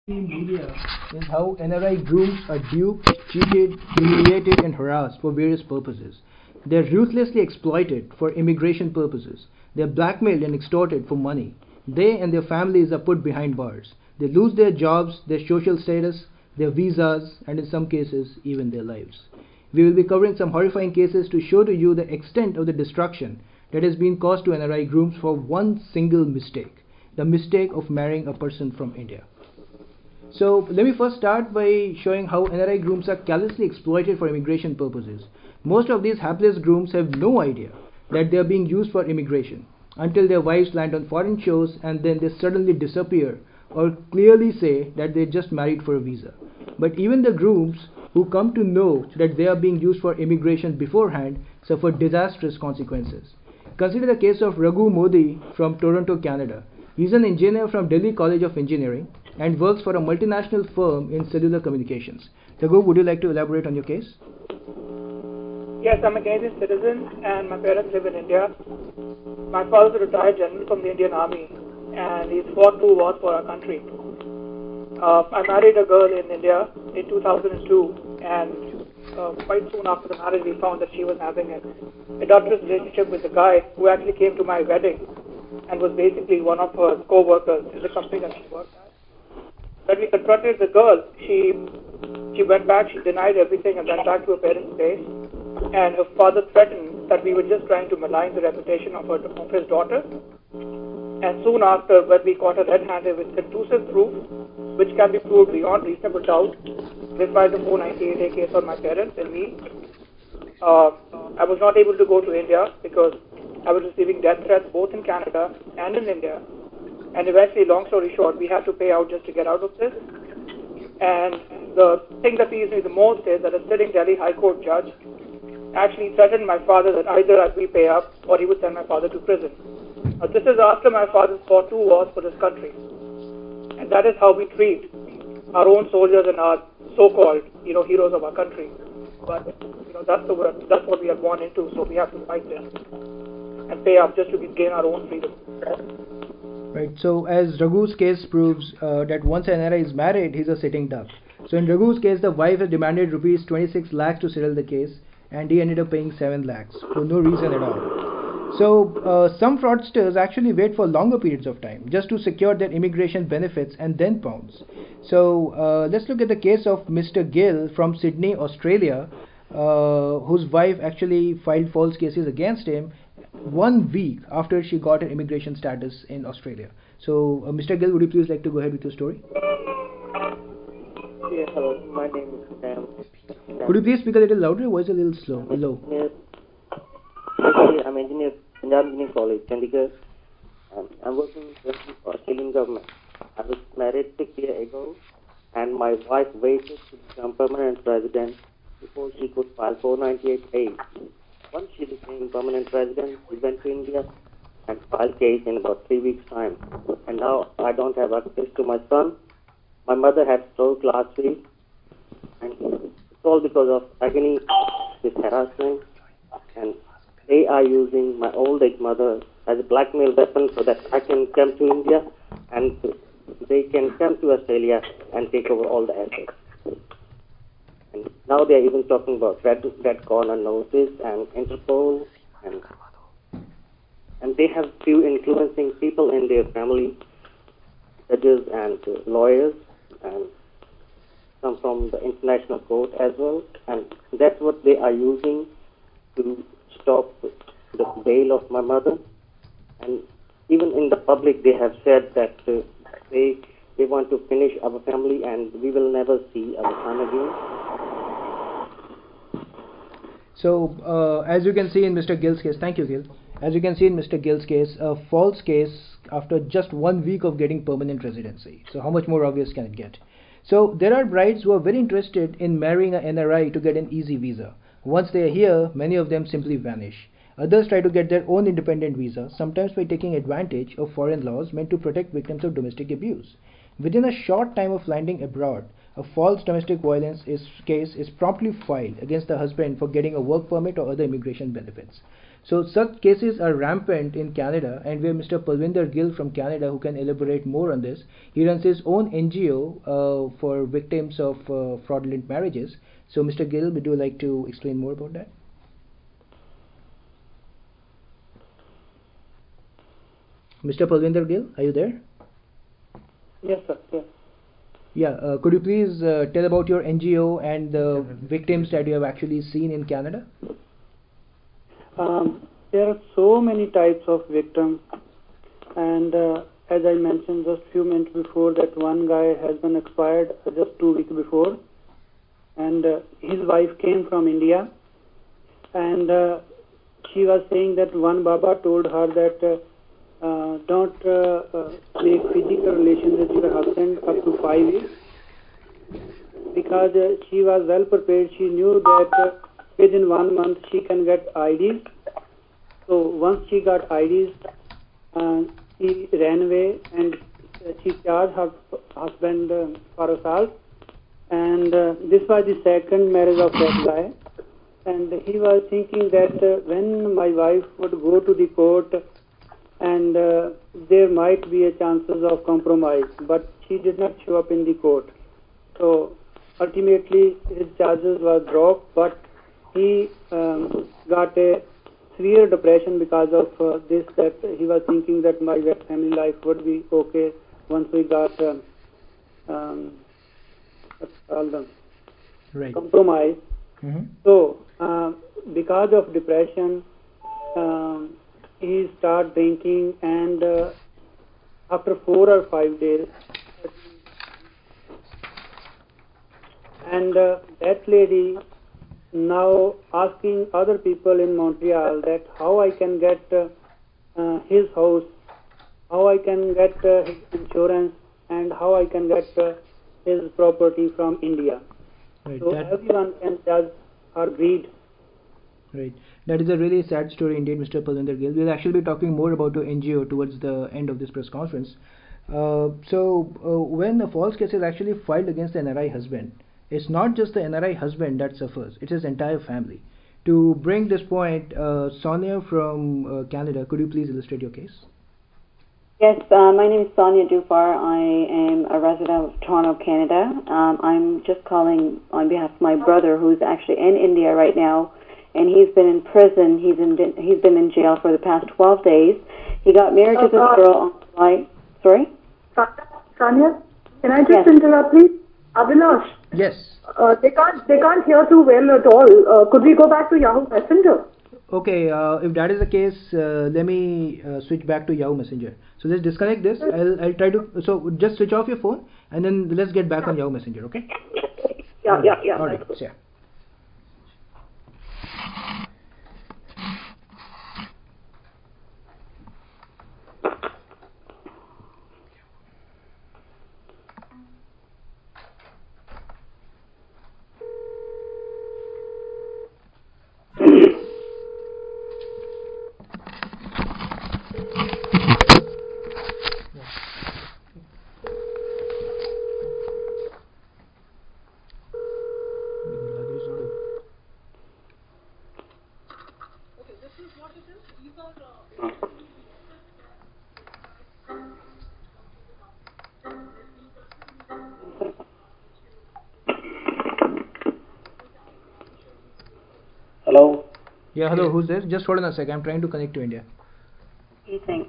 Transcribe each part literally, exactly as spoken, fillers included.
Media is how N R I grooms are duped, cheated, humiliated, and harassed for various purposes. They are ruthlessly exploited for immigration purposes. They are blackmailed and extorted for money. They and their families are put behind bars. They lose their jobs, their social status, their visas, and in some cases, even their lives. We will be covering some horrifying cases to show to you the extent of the destruction that has been caused to N R I grooms for one single mistake, the mistake of marrying a person from India. So let me first start by showing how N R I grooms are callously exploited for immigration purposes. Most of these hapless grooms have no idea that they are being used for immigration until their wives land on foreign shores and then they suddenly disappear or clearly say that they just married for a visa. But even the grooms who come to know that they are being used for immigration beforehand suffer disastrous consequences. Consider the case of Raghu Modi from Toronto, Canada. He is an engineer from Delhi College of Engineering and works for a multinational firm in cellular communications. Raghu, would you like to elaborate on your case? Yes, I'm a Canadian citizen and my parents live in India. My father is a retired general from the Indian Army and he's fought two wars for our country. Uh, I married a girl in India in two thousand two and uh, quite soon after the marriage we found that she was having an adulterous relationship with a guy who actually came to my wedding and was basically one of her co-workers in the company that she worked at. When we confronted the girl, she she went back, she denied everything and went back to her parents' place. And her father threatened that we were just trying to malign the reputation of, her, of his daughter. And soon after, when we caught her red-handed with conclusive proof, which can be proved beyond reasonable doubt, they filed a four ninety-eight A case on my parents and me. Uh, I was not able to go to India because I was receiving death threats both in Canada and in India. And eventually, long story short, we had to pay out just to get out of this. And the thing that pleased me the most is that a sitting Delhi High Court judge actually threatened my father that either we pay up or he would send my father to prison. Now, this is after my father fought two wars for this country. And that is how we treat our own soldiers and our so-called, you know, heroes of our country. But, you know, that's, the, that's what we are born into, so we have to fight this and pay up just to gain our own freedom. Right, so as Raghu's case proves uh, that once an N R I is married, he's a sitting duck. So in Raghu's case, the wife has demanded rupees twenty-six lakhs to settle the case, and he ended up paying seven lakhs for no reason at all. So uh, some fraudsters actually wait for longer periods of time just to secure their immigration benefits and then pounce. So uh, let's look at the case of Mister Gill from Sydney, Australia, uh, whose wife actually filed false cases against him one week after she got her immigration status in Australia. So uh, Mister Gill, would you please like to go ahead with your story? Yeah, hello, my name is Sam. Could you please speak a little louder? Your voice is a little slow, I'm low. Engineer. Basically, I'm engineer, Punjab Engineering College, Chandigarh. Um, I'm working with the Australian government. I was married six years ago, and my wife waited to become permanent resident before she could file four ninety-eight A. Once she became permanent resident, we went to India and filed case in about three weeks' time. And now I don't have access to my son. My mother had stroke last week, and it's all because of agony, this harassment, and they are using my old age mother as a blackmail weapon so that I can come to India and they can come to Australia and take over all the assets. And now they are even talking about red, red corner notice and Interpol, and and they have few influencing people in their family, judges and uh, lawyers, and some from the international court as well, and that's what they are using to stop the bail of my mother. And even in the public, they have said that uh, they they want to finish our family and we will never see our son again. So uh, as you can see in Mister Gill's case, thank you, Gill. As you can see in Mister Gill's case, a false case after just one week of getting permanent residency. So how much more obvious can it get? So there are brides who are very interested in marrying an N R I to get an easy visa. Once they are here, many of them simply vanish. Others try to get their own independent visa, sometimes by taking advantage of foreign laws meant to protect victims of domestic abuse. Within a short time of landing abroad, a false domestic violence is, case is promptly filed against the husband for getting a work permit or other immigration benefits. So such cases are rampant in Canada, and we have Mister Palvinder Gill from Canada who can elaborate more on this. He runs his own N G O uh, for victims of uh, fraudulent marriages. So Mister Gill, would you like to explain more about that? Mister Palvinder Gill, are you there? Yes, sir. Yes. Yeah, uh, could you please uh, tell about your N G O and the victims that you have actually seen in Canada? Um, there are so many types of victims, and uh, as I mentioned just a few minutes before, that one guy has been expired just two weeks before, and uh, his wife came from India, and uh, she was saying that one Baba told her that uh, uh, don't uh, uh, make physical relations with your husband up to five weeks, because uh, she was well prepared. She knew that uh, within one month she can get I Ds. So once she got I Ds, uh, she ran away and uh, she charged her husband uh, for assault. And uh, this was the second marriage of that guy. And he was thinking that uh, when my wife would go to the court, and uh, there might be a chances of compromise, but she did not show up in the court. So ultimately his charges were dropped, but he um, got a severe depression because of uh, this, that he was thinking that my family life would be okay once we got um, um, what's called them, Right. compromise. Mm-hmm. So uh, because of depression, um, he started drinking, and uh, after four or five days, and uh, that lady now asking other people in Montreal that how I can get uh, uh, his house, how I can get uh, his insurance, and how I can get uh, his property from India. Right. So That, everyone can judge her greed. right. That is a really sad story indeed, Mister Palvinder Gill. We'll actually be talking more about your N G O towards the end of this press conference. Uh, so, uh, when a false case is actually filed against the N R I husband, it's not just the N R I husband that suffers, it's his entire family. To bring this point, uh, Sonia from uh, Canada, could you please illustrate your case? Yes, uh, my name is Sonia Dufar. I am a resident of Toronto, Canada. Um, I'm just calling on behalf of my brother, who's actually in India right now, and he's been in prison. He's in he's been in jail for the past twelve days. He got married to this girl on July. Sorry? Sonia, can I just Yes. interrupt, please? Abhilash. Yes. Uh, they can't they can't hear too well at all. Uh, could we go back to Yahoo Messenger? Okay, uh, if that is the case, uh, let me uh, switch back to Yahoo Messenger. So let's disconnect this. I'll, I'll try to, so just switch off your phone and then let's get back on Yahoo Messenger, okay? Yeah, All yeah, right. yeah. All right, that's good. yeah. Hello? Yeah, hello, who's this? Just hold on a sec, I'm trying to connect to India. He thinks.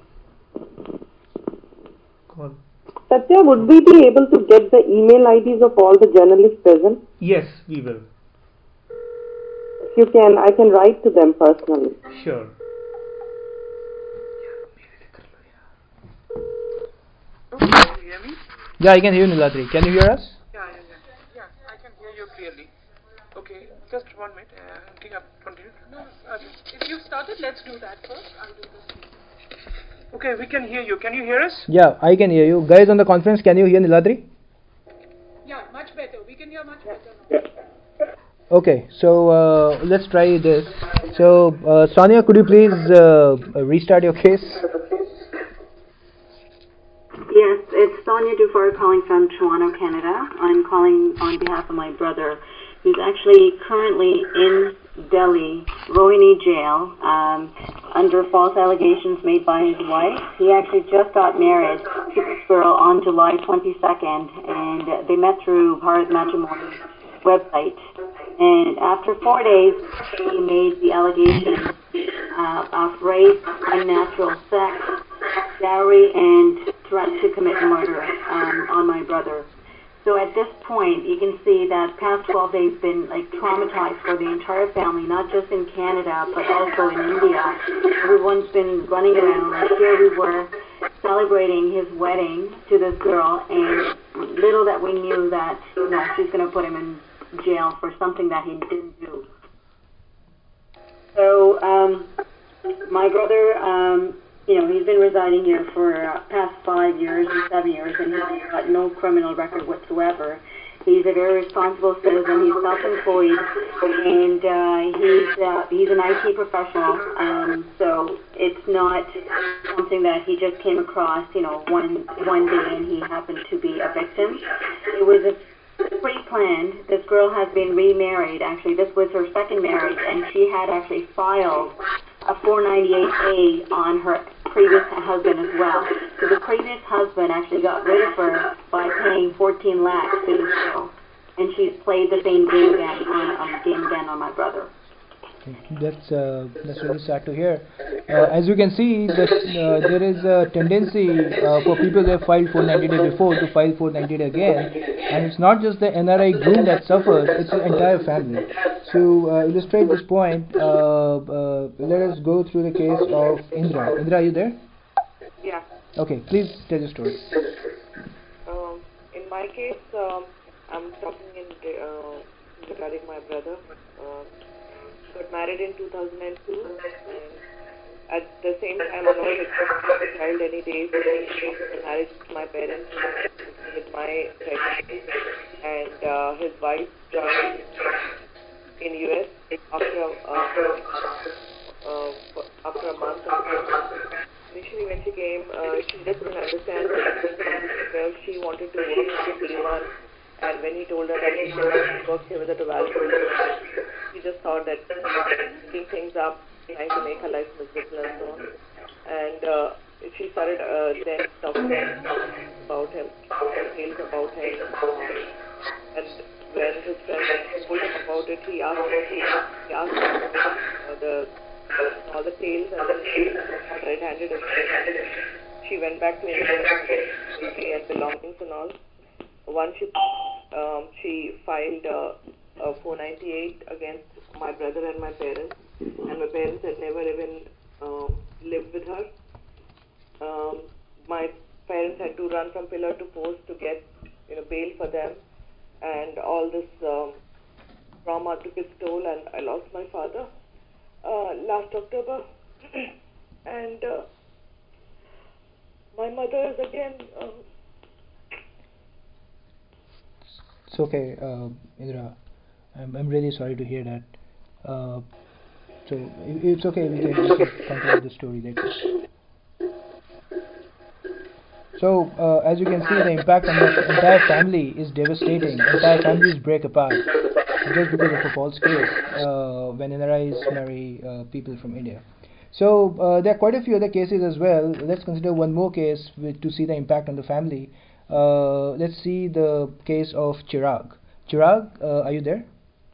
Call. Satya, would we be able to get the email I Ds of all the journalists present? Yes, we will. If you can, I can write to them personally. Sure. Can you hear me? Yeah, I can hear you, Niladri. Can you hear us? Yeah, yeah, yeah. Yeah, I can hear you clearly. Okay, just one minute. Uh, I think I've continued. No, no. Okay. If you started, let's do that first. I'll do this. Okay, we can hear you. Can you hear us? Yeah, I can hear you. Guys on the conference, can you hear Niladri? Yeah, much better. We can hear much better now. Okay, so uh, let's try this. So, uh, Sonia, could you please uh, restart your case? Yes, it's Sonia Dufar calling from Toronto, Canada. I'm calling on behalf of my brother, who's actually currently in Delhi Rohini jail um, under false allegations made by his wife. He actually just got married to this girl on July twenty-second, and uh, they met through Bharat Matrimony website. And after four days, he made the allegations uh, of rape, unnatural sex, dowry, and threat to commit murder um, on my brother. So at this point, you can see that past twelve days been like traumatized for the entire family, not just in Canada, but also in India. Everyone's been running around. Like here we were celebrating his wedding to this girl, and little that we knew that, you know, she's going to put him in jail for something that he didn't do. So um, my brother, um, you know, he's been residing here for uh, past five years or seven years, and he's got no criminal record whatsoever. He's a very responsible citizen. He's self-employed, and uh, he's uh, he's an I T professional. Um, so it's not something that he just came across, you know, one one day and he happened to be a victim. It was a pre-planned. This girl has been remarried. Actually, this was her second marriage, and she had actually filed a four ninety-eight A on her previous husband as well. So the previous husband actually got rid of her by paying fourteen lakhs to this girl, and she's played the same game again on, on game again on my brother. That's uh, that's really sad to hear. Uh, as you can see, that uh, there is a tendency uh, for people that filed four ninety-eight A before to file four ninety-eight again, and it's not just the N R I groom that suffers; it's the entire family. To uh, illustrate this point, uh, uh, let us go through the case of Indra. Indra, are you there? Yeah. Okay, please tell your story. Um, in my case, um, I'm talking in uh, regarding my brother. Uh, got married in two thousand two, and at the same time I was expecting a child any day after marriage to my parents with my pregnancy, and uh, his wife joined in U S after uh, uh, after a month or so. Initially when she came, uh, she just couldn't understand because she wanted to work for day one, and when he told her that she cannot work here with a valid, she just thought that picking things up, trying to make her life miserable and so on. And uh, she started uh, then talking about him, details about him. Um, and when his friend told him about it, he asked he asked uh, the all the tales, and then she got red-handed. And she went back to India and belongings and all. Once she um, she filed uh, a four ninety-eight against my brother and my parents, and my parents had never even um, lived with her. Um, my parents had to run from pillar to post to get, you know, bail for them, and all this um, trauma took its toll, and I lost my father uh, last October, and uh, my mother is again. Uh, It's okay, uh, Indra. I'm I'm really sorry to hear that. Uh, so it, it's okay. We can, we can continue the story later. So uh, as you can see, the impact on the entire family is devastating. Entire families break apart just because of a false case uh, when N R Is marry uh, people from India. So uh, there are quite a few other cases as well. Let's consider one more case with, to see the impact on the family. Uh, let's see the case of Chirag. Chirag, uh, are you there?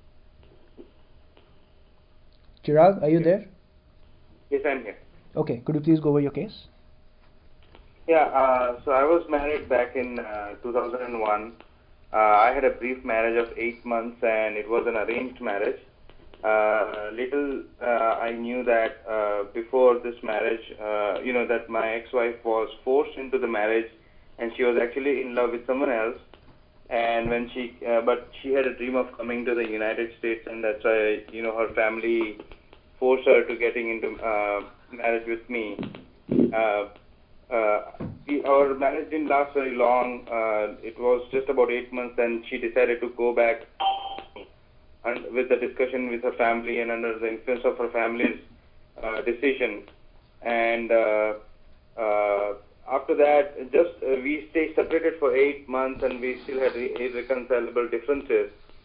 Chirag, are you there? Yes, I'm here. Okay, could you please go over your case? Yeah, uh, so I was married back in uh, two thousand one. Uh, I had a brief marriage of eight months, and it was an arranged marriage. Uh, little uh, I knew that uh, before this marriage, uh, you know, that my ex-wife was forced into the marriage, and she was actually in love with someone else. And when she, uh, but she had a dream of coming to the United States, and that's why, you know, her family forced her to getting into uh, marriage with me. Uh, uh, we, our marriage didn't last very long. Uh, it was just about eight months, and she decided to go back. And with the discussion with her family and under the influence of her family's uh, decision, and uh, uh, after that, just uh, we stayed separated for eight months, and we still had irreconcilable differences.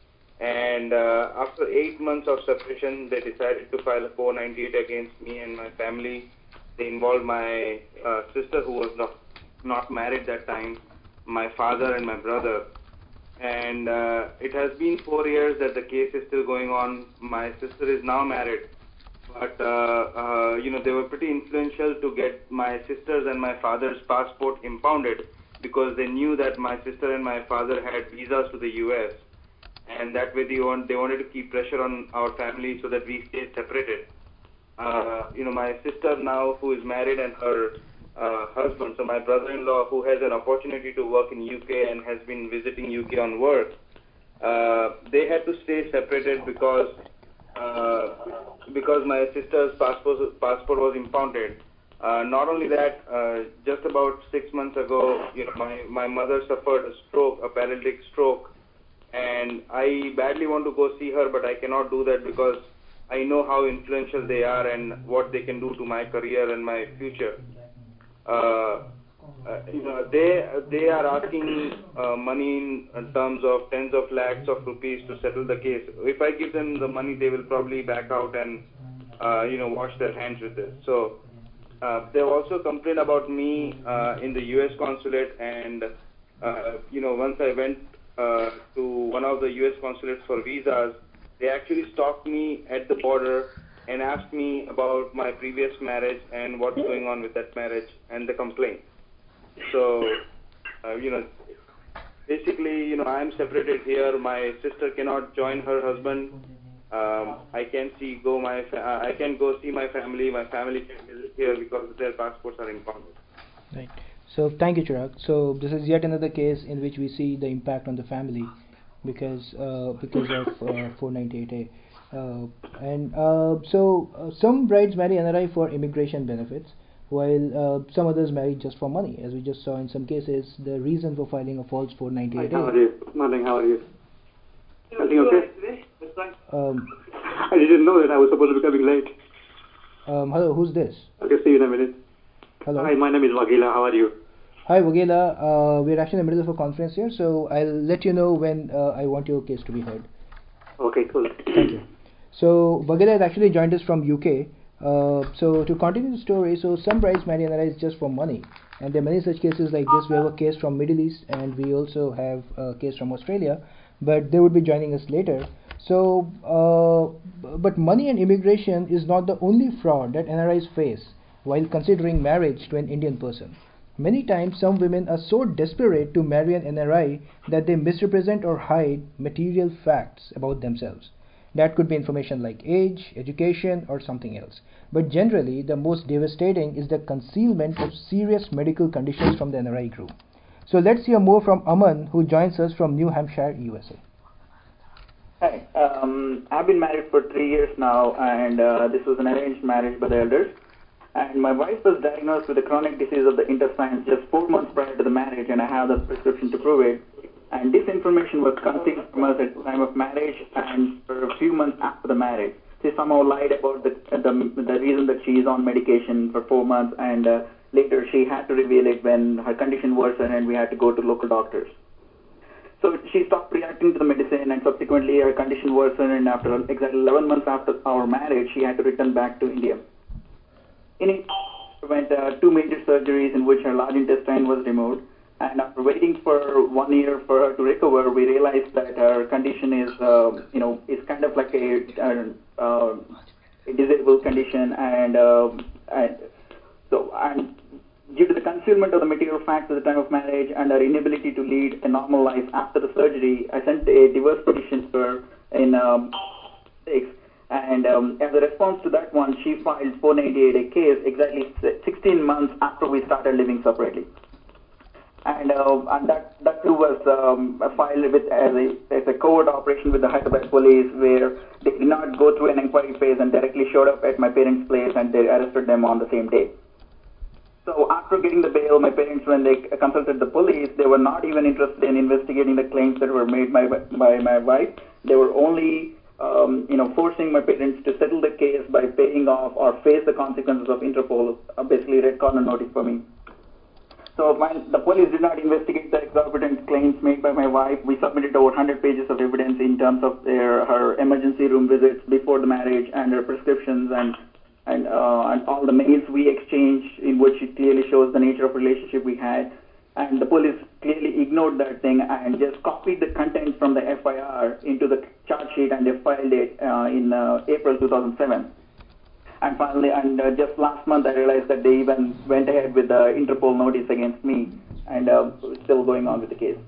And uh, after eight months of separation, they decided to file a four ninety-eight against me and my family. They involved my uh, sister, who was not, not married that time, my father and my brother. And uh, it has been four years that the case is still going on. My sister is now married. But, uh, uh, you know, they were pretty influential to get my sister's and my father's passport impounded because they knew that my sister and my father had visas to the U S And that way they, want, they wanted to keep pressure on our family so that we stay separated. Uh, you know, my sister now, who is married, and her uh, husband, so my brother-in-law, who has an opportunity to work in U K and has been visiting U K on work, uh, they had to stay separated because uh, because my sister's passport, passport was impounded. Uh, not only that, uh, just about six months ago, you know, my, my mother suffered a stroke, a paralytic stroke, and I badly want to go see her, but I cannot do that because I know how influential they are and what they can do to my career and my future. Uh, uh, you know, they they are asking uh, money in, in terms of tens of lakhs of rupees to settle the case. If I give them the money, they will probably back out and uh, you know wash their hands with this. So uh, they also complained about me uh, in the U S consulate, and uh, you know once I went uh, to one of the U S consulates for visas, they actually stopped me at the border and asked me about my previous marriage and what's going on with that marriage and the complaint. So, uh, you know, basically, you know, I'm separated here. My sister cannot join her husband. Um, I can see go my fa- uh, I can go see my family. My family can visit here because their passports are impounded. Right. So thank you, Chirag. So this is yet another case in which we see the impact on the family because uh, because of uh, four ninety-eight A. Uh, and uh, so uh, some brides marry N R I for immigration benefits, while uh, some others marry just for money. As we just saw in some cases, the reason for filing a false four ninety-eight A. Hi, how are you? Morning, how are you? Everything okay? Um, I didn't know that I was supposed to be coming late. um, hello, who's this? Okay, see you in a minute. Hello. Hi, my name is Wagila. How are you? Hi, Vagela. Uh, we're actually in the middle of a conference here, so I'll let you know when uh, I want your case to be heard. Okay, cool. Thank you. So Vagela has actually joined us from U K. Uh, so to continue the story, so some brides marry N R Is just for money, and there are many such cases like this. We have a case from Middle East, and we also have a case from Australia, but they would be joining us later. So, uh, but money and immigration is not the only fraud that N R Is face while considering marriage to an Indian person. Many times, some women are so desperate to marry an N R I that they misrepresent or hide material facts about themselves. That could be information like age, education, or something else. But generally, the most devastating is the concealment of serious medical conditions from the N R I group. So let's hear more from Aman, who joins us from New Hampshire, U S A. Hi, um, I've been married for three years now, and uh, this was an arranged marriage by the elders. And my wife was diagnosed with a chronic disease of the intestines just four months prior to the marriage, and I have the prescription to prove it. And this information was concealed from us at the time of marriage and for a few months after the marriage. She somehow lied about the the, the reason that she is on medication for four months, and uh, later she had to reveal it when her condition worsened and we had to go to local doctors. So she stopped reacting to the medicine, and subsequently her condition worsened, and after exactly eleven months after our marriage, she had to return back to India. In it, went uh, two major surgeries in which her large intestine was removed, and after waiting for one year for her to recover, we realized that her condition is, uh, you know, is kind of like a, uh, uh, a disabled condition, and, uh, and so and due to the concealment of the material facts at the time of marriage and her inability to lead a normal life after the surgery, I sent a divorce petition to her in um, six. And um, as a response to that one, she filed four ninety-eight A case exactly sixteen months after we started living separately. And, uh, and that, that too was um, filed with as a, as a covert operation with the Hyderabad police, where they did not go through an inquiry phase and directly showed up at my parents' place, and they arrested them on the same day. So after getting the bail, my parents, when they consulted the police, they were not even interested in investigating the claims that were made by, by my wife. They were only Um, you know, forcing my parents to settle the case by paying off or face the consequences of Interpol, uh, basically red corner notice for me. So when the police did not investigate the exorbitant claims made by my wife, we submitted over one hundred pages of evidence in terms of their her emergency room visits before the marriage and her prescriptions and and uh, and all the mails we exchanged, in which it clearly shows the nature of relationship we had. And the police clearly ignored that thing and just copied the content from the F I R into the charge sheet, and they filed it uh, in uh, April two thousand seven. And finally, and uh, just last month, I realized that they even went ahead with the Interpol notice against me, and uh, still going on with the case.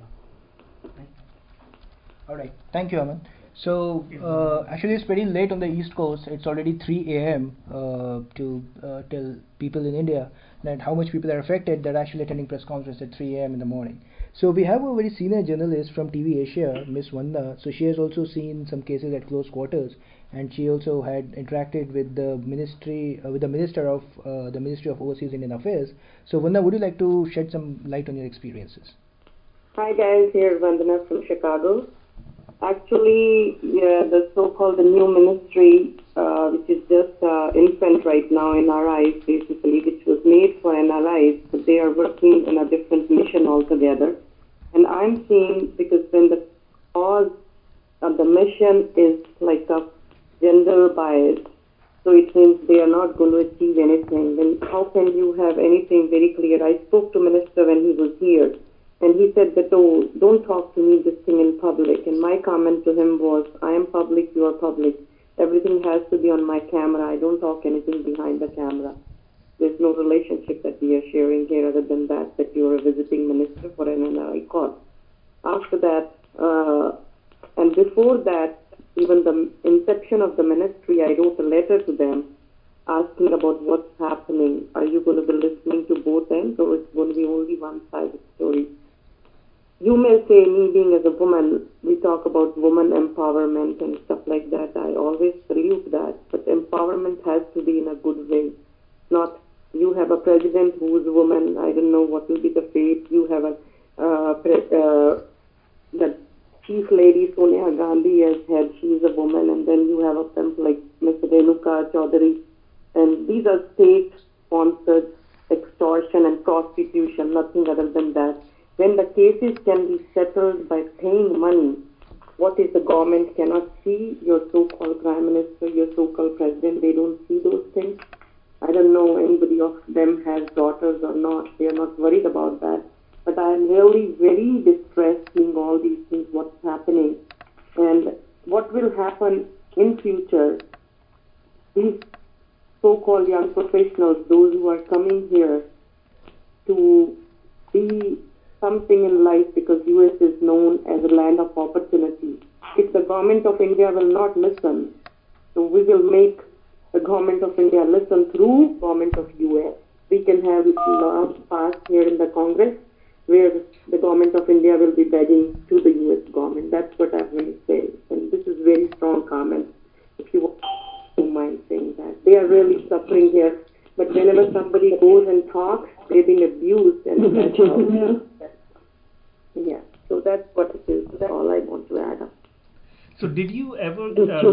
All right. Thank you, Aman. So, uh, actually, it's pretty late on the East Coast. It's already three A M Uh, to uh, tell people in India that how much people are affected. They're actually attending press conference at three A M in the morning. So we have a very senior journalist from T V Asia, Miss Vanda. So she has also seen some cases at close quarters, and she also had interacted with the ministry, uh, with the minister of uh, the Ministry of Overseas Indian Affairs. So Vanda, would you like to shed some light on your experiences? Hi guys, here Vandana from Chicago. Actually, yeah, the so-called the new ministry, uh, which is just uh, infant right now in our eyes, basically, which was made for N R Is, but they are working in a different mission altogether. And I'm seeing, because when the cause of the mission is like a gender bias, so it means they are not going to achieve anything. Then how can you have anything very clear? I spoke to Minister when he was here, and he said that, oh, don't talk to me this thing in public. And my comment to him was, I am public, you are public. Everything has to be on my camera. I don't talk anything behind the camera. There's no relationship that we are sharing here other than that, that you are a visiting minister for an N R I cause. After that, uh, and before that, even the inception of the ministry, I wrote a letter to them asking about what's happening. Are you going to be listening to both ends, or it's going to be only one-sided story? You may say, me being as a woman, we talk about woman empowerment and stuff like that. I always salute that. But empowerment has to be in a good way. Not, you have a president who is a woman, I don't know what will be the fate. You have a, uh, pre- uh, the chief lady Sonia Gandhi as head, she is a woman. And then you have a pimp like Miss Renuka Chaudhary. And these are state-sponsored extortion and prostitution, nothing other than that. When the cases can be settled by paying money, what if the government cannot see your so-called prime minister, your so-called president? They don't see those things. I don't know anybody of them has daughters or not. They are not worried about that. But I am really very distressed seeing all these things, what's happening. And what will happen in future, these so-called young professionals, those who are coming here to be something in life, because U S is known as a land of opportunity. If the government of India will not listen, so we will make the government of India listen through government of U S. We can have laws passed here in the Congress where the government of India will be begging to the U S government. That's what I'm going to say. And this is very strong comment, if you don't mind saying that. They are really suffering here. But whenever somebody goes and talks, they're being abused, and that's how. Yeah, so that's what it is. That's all I want to add up. So did you ever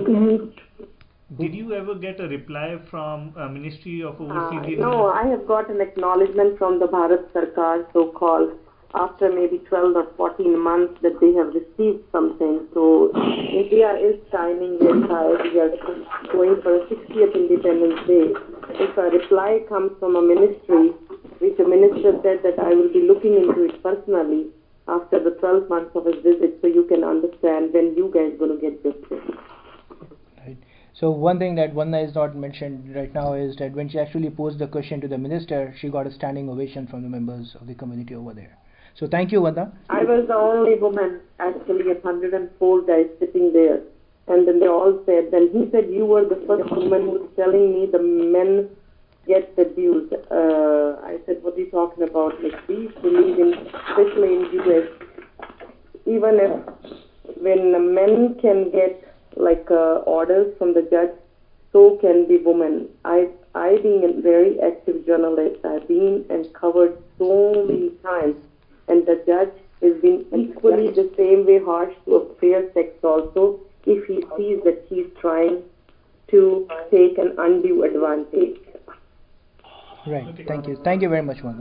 uh, did you ever get a reply from uh, Ministry of Overseas Uh, Indian no, I have got an acknowledgement from the Bharat Sarkar, so-called, after maybe twelve or fourteen months that they have received something. So India is shining very high. We are going for a sixtieth Independence Day. If a reply comes from a ministry, which a minister said that I will be looking into it personally after the twelve months of his visit, so you can understand when you guys going to get justice. Right. So one thing that Vanda is not mentioned right now is that when she actually posed the question to the minister, she got a standing ovation from the members of the community over there. So thank you, Vanda. I was the only woman, actually, of one hundred four guys sitting there. And then they all said, then he said, you were the first woman who was telling me the men get abused. Uh, I said, what are you talking about? Like, we believe in, especially in U S, even if when men can get like uh, orders from the judge, so can be women. I, I being a very active journalist, I've been and covered so many times, and the judge has been equally the same way harsh to a fair sex also, if he sees that she's trying to take an undue advantage. Right. Thank you. Thank you very much, Vanda.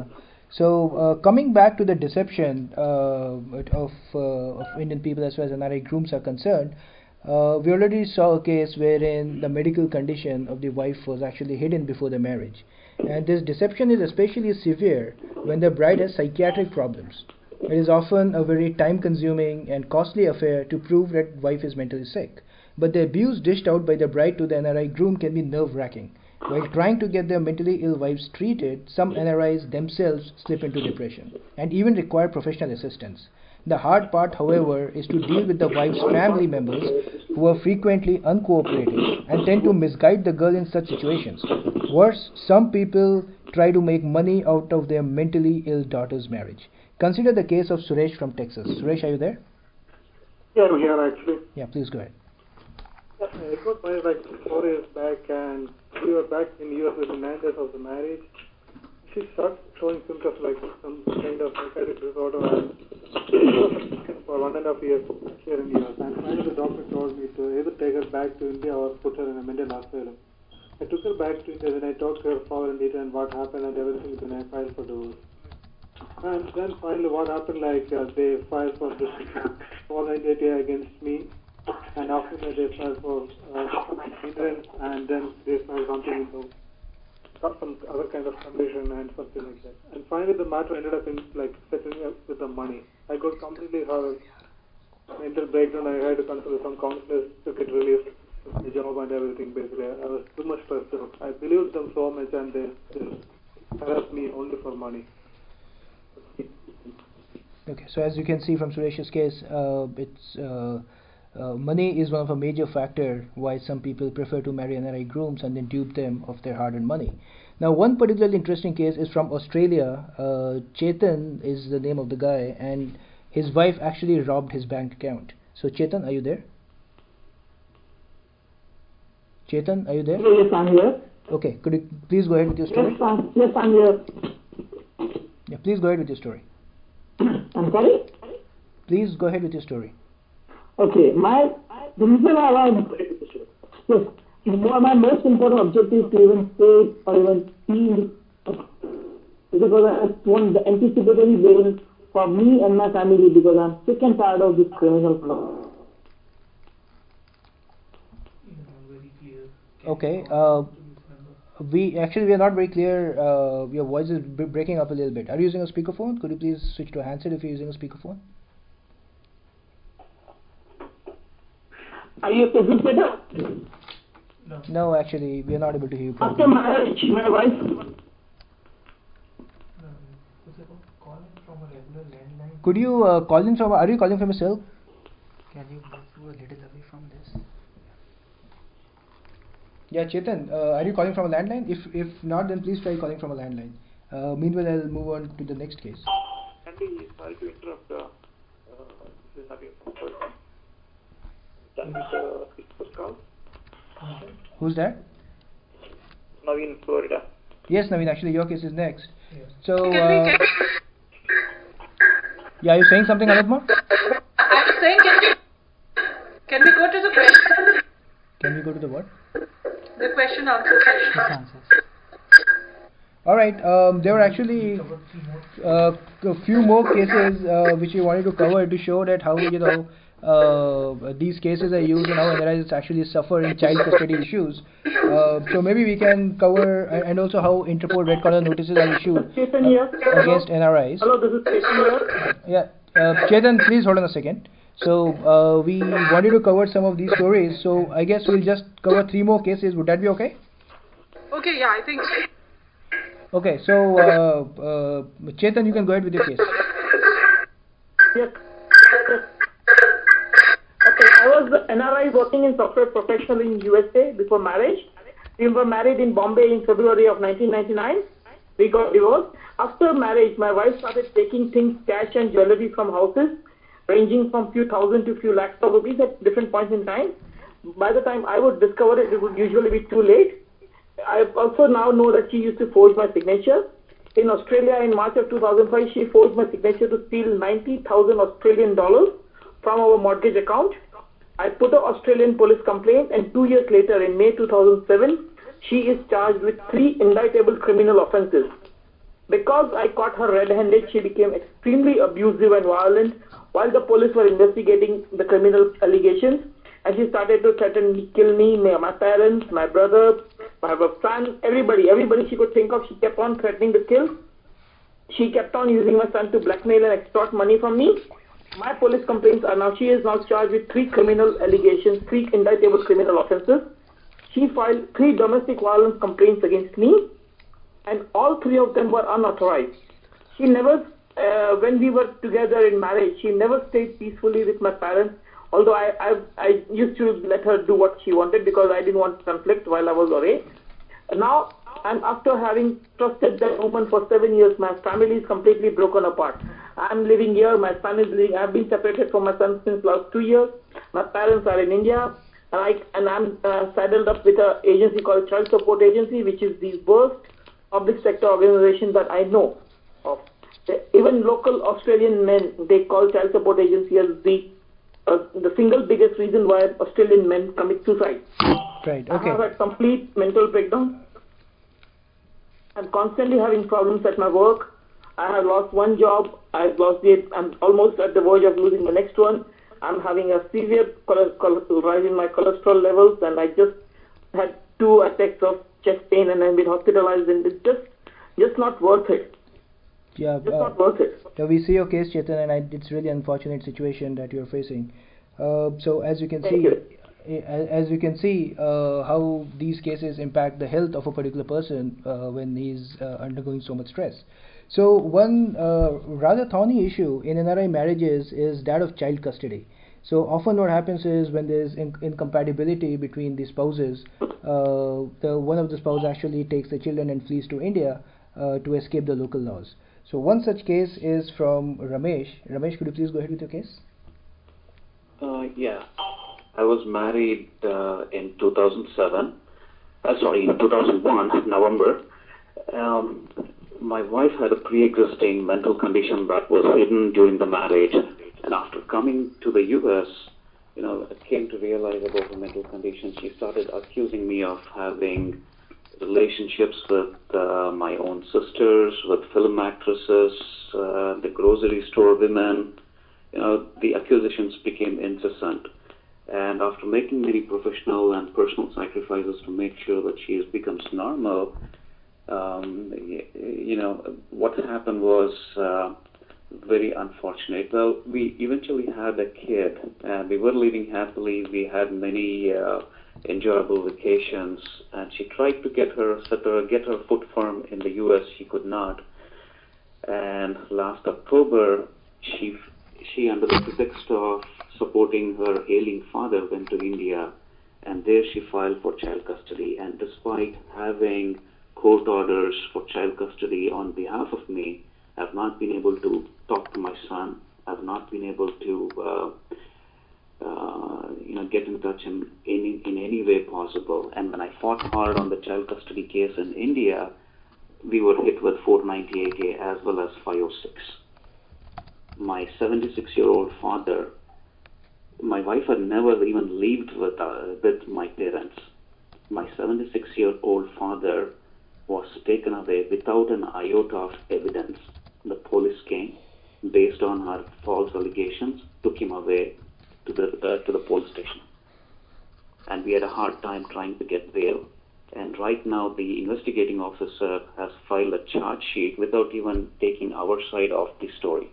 So uh, coming back to the deception uh, of, uh, of Indian people as far as N R I grooms are concerned, uh, we already saw a case wherein the medical condition of the wife was actually hidden before the marriage. And this deception is especially severe when the bride has psychiatric problems. It is often a very time-consuming and costly affair to prove that wife is mentally sick. But the abuse dished out by the bride to the N R I groom can be nerve-wracking. While trying to get their mentally ill wives treated, some N R Is themselves slip into depression and even require professional assistance. The hard part, however, is to deal with the wife's family members who are frequently uncooperative and tend to misguide the girl in such situations. Worse, some people try to make money out of their mentally ill daughter's marriage. Consider the case of Suresh from Texas. Suresh, are you there? Yeah, I'm here actually. Yeah, please go ahead. Yeah, I got married like four years back, and we were back in U S within nine days of the marriage. She started showing symptoms like some kind of psychiatric disorder, and for one and a half years here in U S. And finally, the doctor told me to either take her back to India or put her in a mental asylum. I took her back to India, then I talked to her father in detail and what happened and everything. Then I filed for divorce. And then finally, what happened? Like uh, they filed for this for identity against me. And after that, they filed for uh, hindrance, and then they filed something into some other kind of condition and something like that. And finally, the matter ended up in like settling up with the money. I got completely her mental breakdown. I had to consult some counselors to get relief from the job and everything. Basically, I was too much stressed out. I believed them so much, and they, they harassed me only for money. Okay, so as you can see from Suresh's case, uh, it's uh, uh, money is one of a major factor why some people prefer to marry N R I grooms and then dupe them of their hard-earned money. Now, one particularly interesting case is from Australia. Uh, Chetan is the name of the guy, and his wife actually robbed his bank account. So, Chetan, are you there? Chetan, are you there? Yes, I'm here. Okay, could you please go ahead with your story? Yes, I'm, yes, I'm here. Yeah, please go ahead with your story. I'm sorry? Please go ahead with your story. Okay, my the reason I want yes, my most important objective to even say or even see is because I want the anticipatory bail for me and my family because I'm sick and tired of this criminal law. Okay, uh, we actually we are not very clear. Uh, your voice is b breaking up a little bit. Are you using a speakerphone? Could you please switch to a handset if you're using a speakerphone? Are you able to better? No. No, actually, we are not able to hear you properly. After marriage, my wife. Could you uh, call in from? Are you calling from a cell? Can you move a little away from this? Yeah, Chetan, uh, are you calling from a landline? If if not, then please try calling from a landline. Uh, meanwhile, I'll move on to the next case. Andy, sorry to interrupt. Uh, uh, this is Naveen from Florida. Can we uh, first call? Who's that? Naveen, Florida. Yes, Naveen. Actually, your case is next. Yes. So, uh, yeah, are you saying something, Anupma? I'm saying, can we, can we go to the question? Can we go to the what? The question answer session. All right. Um, there were actually uh, a few more cases uh, which we wanted to cover to show that how you know uh, these cases are used and how N R Is actually suffer in child custody issues. Uh, so maybe we can cover and also how Interpol red collar notices are issued uh, against N R Is. Hello, this is Chetan here. Yeah, uh, Chetan, please hold on a second. So uh, we wanted to cover some of these stories. So I guess we'll just cover three more cases. Would that be okay? Okay, yeah, I think so. Okay, so uh, uh, Chetan, you can go ahead with your case. Yes. yes. Okay, I was N R I working in software professional in U S A before marriage. We were married in Bombay in February of nineteen ninety-nine. We got divorced. After marriage, my wife started taking things, cash and jewelry from houses, ranging from few thousand to few lakhs of rupees at different points in time. By the time I would discover it, it would usually be too late. I also now know that she used to forge my signature. In Australia, in March of two thousand five, she forged my signature to steal ninety thousand Australian dollars from our mortgage account. I put an Australian police complaint, and two years later, in May two thousand seven, she is charged with three indictable criminal offences. Because I caught her red-handed, she became extremely abusive and violent while the police were investigating the criminal allegations. And she started to threaten to kill me, my, my parents, my brother, my son, everybody, everybody she could think of. She kept on threatening to kill. She kept on using my son to blackmail and extort money from me. My police complaints are now, she is now charged with three criminal allegations, three indictable criminal offenses. She filed three domestic violence complaints against me, and all three of them were unauthorized. She never, uh, when we were together in marriage, she never stayed peacefully with my parents, although I, I, I used to let her do what she wanted because I didn't want conflict while I was away. Now, I'm after having trusted that woman for seven years, my family is completely broken apart. I'm living here, my son is living, I've been separated from my son since last two years. My parents are in India, and, I, and I'm uh, saddled up with an agency called Child Support Agency, which is the worst public sector organization that I know of. The, even local Australian men, they call Child Support Agency as the uh, the single biggest reason why Australian men commit suicide. Right, okay. I have had complete mental breakdown. I'm constantly having problems at my work. I have lost one job. I've lost it. I'm almost at the verge of losing the next one. I'm having a severe rise in my cholesterol levels, and I just had two attacks of chest pain, and I've been hospitalized, and it's just, just not worth it. Yeah, Just uh, not worth it. Yeah, we see your case, Chetan, and I, it's really unfortunate situation that you're facing. Uh, so as you can Thank see, you. as you can see, uh, how these cases impact the health of a particular person uh, when he's uh, undergoing so much stress. So one uh, rather thorny issue in N R I marriages is that of child custody. So often what happens is when there's in incompatibility between the spouses, uh, the one of the spouse actually takes the children and flees to India uh, to escape the local laws. So one such case is from Ramesh. Ramesh, could you please go ahead with your case? Uh, yeah. I was married uh, in two thousand seven. Uh, sorry, in two thousand one, November. Um, my wife had a pre-existing mental condition that was hidden during the marriage. And after coming to the U S, you know, I came to realize about her mental condition. She started accusing me of having relationships with uh, my own sisters, with film actresses, uh, the grocery store women. You know, the accusations became incessant. And after making many professional and personal sacrifices to make sure that she becomes normal, um, you know, what happened was uh, very unfortunate. Well, we eventually had a kid, and we were living happily. We had many uh, enjoyable vacations, and she tried to get her set her get her foot firm in the U S. She could not. And last October, she she under the pretext of supporting her ailing father went to India, and there she filed for child custody. And despite having court orders for child custody on behalf of me, I've not been able to talk to my son. I've not been able to uh, uh, you know get in touch in any in any way possible. And when I fought hard on the child custody case in India, we were hit with four ninety-eight A as well as five oh six. My seventy-six-year-old father, my wife had never even lived with uh, with my parents. My seventy-six-year-old father was taken away without an iota of evidence. The police came, based on her false allegations, took him away to the uh, to the police station, and we had a hard time trying to get bail. And right now, the investigating officer has filed a charge sheet without even taking our side of the story.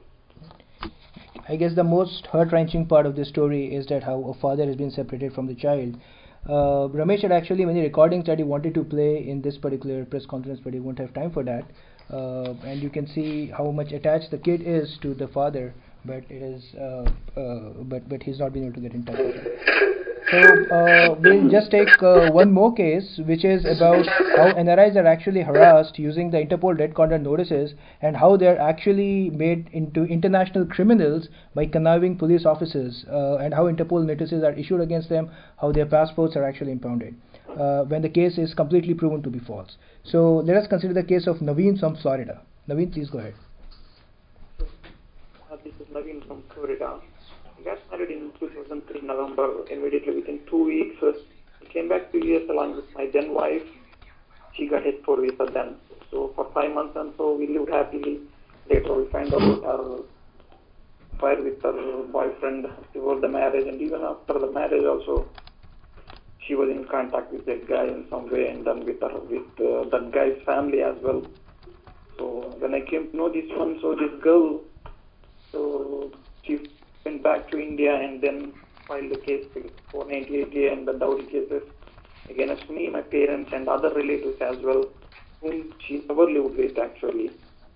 I guess the most heart-wrenching part of this story is that how a father has been separated from the child. Uh, Ramesh had actually many recordings that he wanted to play in this particular press conference, but he won't have time for that. Uh, and you can see how much attached the kid is to the father, but it is, uh, uh, but but he's not been able to get in touch with him. So uh, we'll just take uh, one more case, which is about how N R Is are actually harassed using the Interpol Red Corner notices, and how they're actually made into international criminals by conniving police officers, uh, and how Interpol notices are issued against them, how their passports are actually impounded, uh, when the case is completely proven to be false. So let us consider the case of Naveen from Florida. Naveen, please go ahead. Uh, this is Naveen from Florida. I got married in two thousand three, November. Immediately within two weeks, uh, I came back to U S along with my then wife. She got H four visa then. So for five months and so we lived happily. Later we find out her affair with her boyfriend before the marriage, and even after the marriage also, she was in contact with that guy in some way, and then with her, with uh, that guy's family as well. So when I came to know this one, so this girl, so she went back to India and then filed the case for four ninety-eight A and the dowry cases against me, my parents, and other relatives as well, whom she never lived with actually.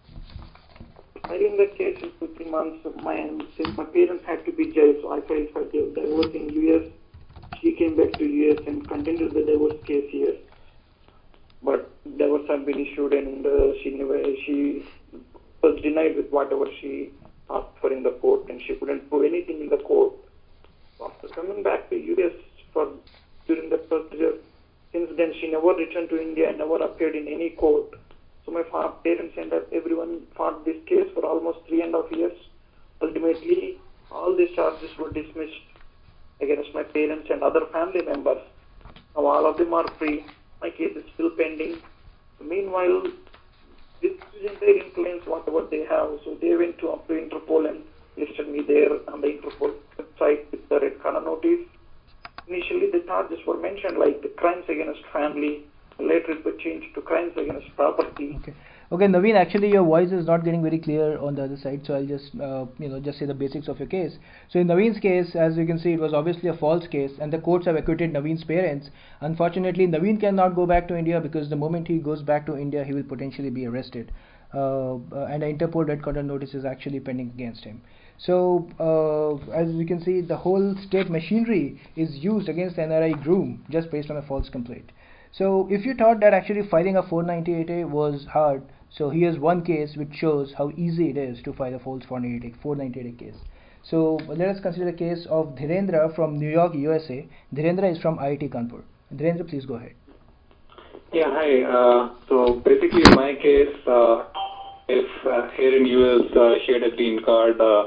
Filing the case in two, three months, my, since my parents had to be jailed, so I filed for divorce in U S. She came back to U S and continued the divorce case here. But divorce had been issued, and uh, she never, she was denied with whatever she asked for in the court, and she couldn't prove anything in the court. After coming back to U S for during the procedure, since then she never returned to India and never appeared in any court. So my parents and everyone fought this case for almost three and a half years. Ultimately, all these charges were dismissed against my parents and other family members. Now all of them are free. My case is still pending. Meanwhile, this is in their influence, whatever they have. So they went to up to Interpol and listed me there on the Interpol website with the red corner notice. Initially, the charges were mentioned like the crimes against family. Later, it was changed to crimes against property. Okay. Okay, Naveen, actually your voice is not getting very clear on the other side, so I'll just, uh, you know, just say the basics of your case. So in Naveen's case, as you can see, it was obviously a false case, and the courts have acquitted Naveen's parents. Unfortunately, Naveen cannot go back to India because the moment he goes back to India, he will potentially be arrested. Uh, uh, and an Interpol red corner notice is actually pending against him. So, uh, as you can see, the whole state machinery is used against the N R I groom just based on a false complaint. So, if you thought that actually filing a four ninety-eight A was hard, so here's one case which shows how easy it is to file a false four ninety-eight A case. So, let us consider the case of Dhirendra from New York, U S A. Dhirendra is from I I T Kanpur. Dhirendra, please go ahead. Yeah, hi. Uh, so basically, in my case, uh, if uh, here in U S uh, she had a green card, uh,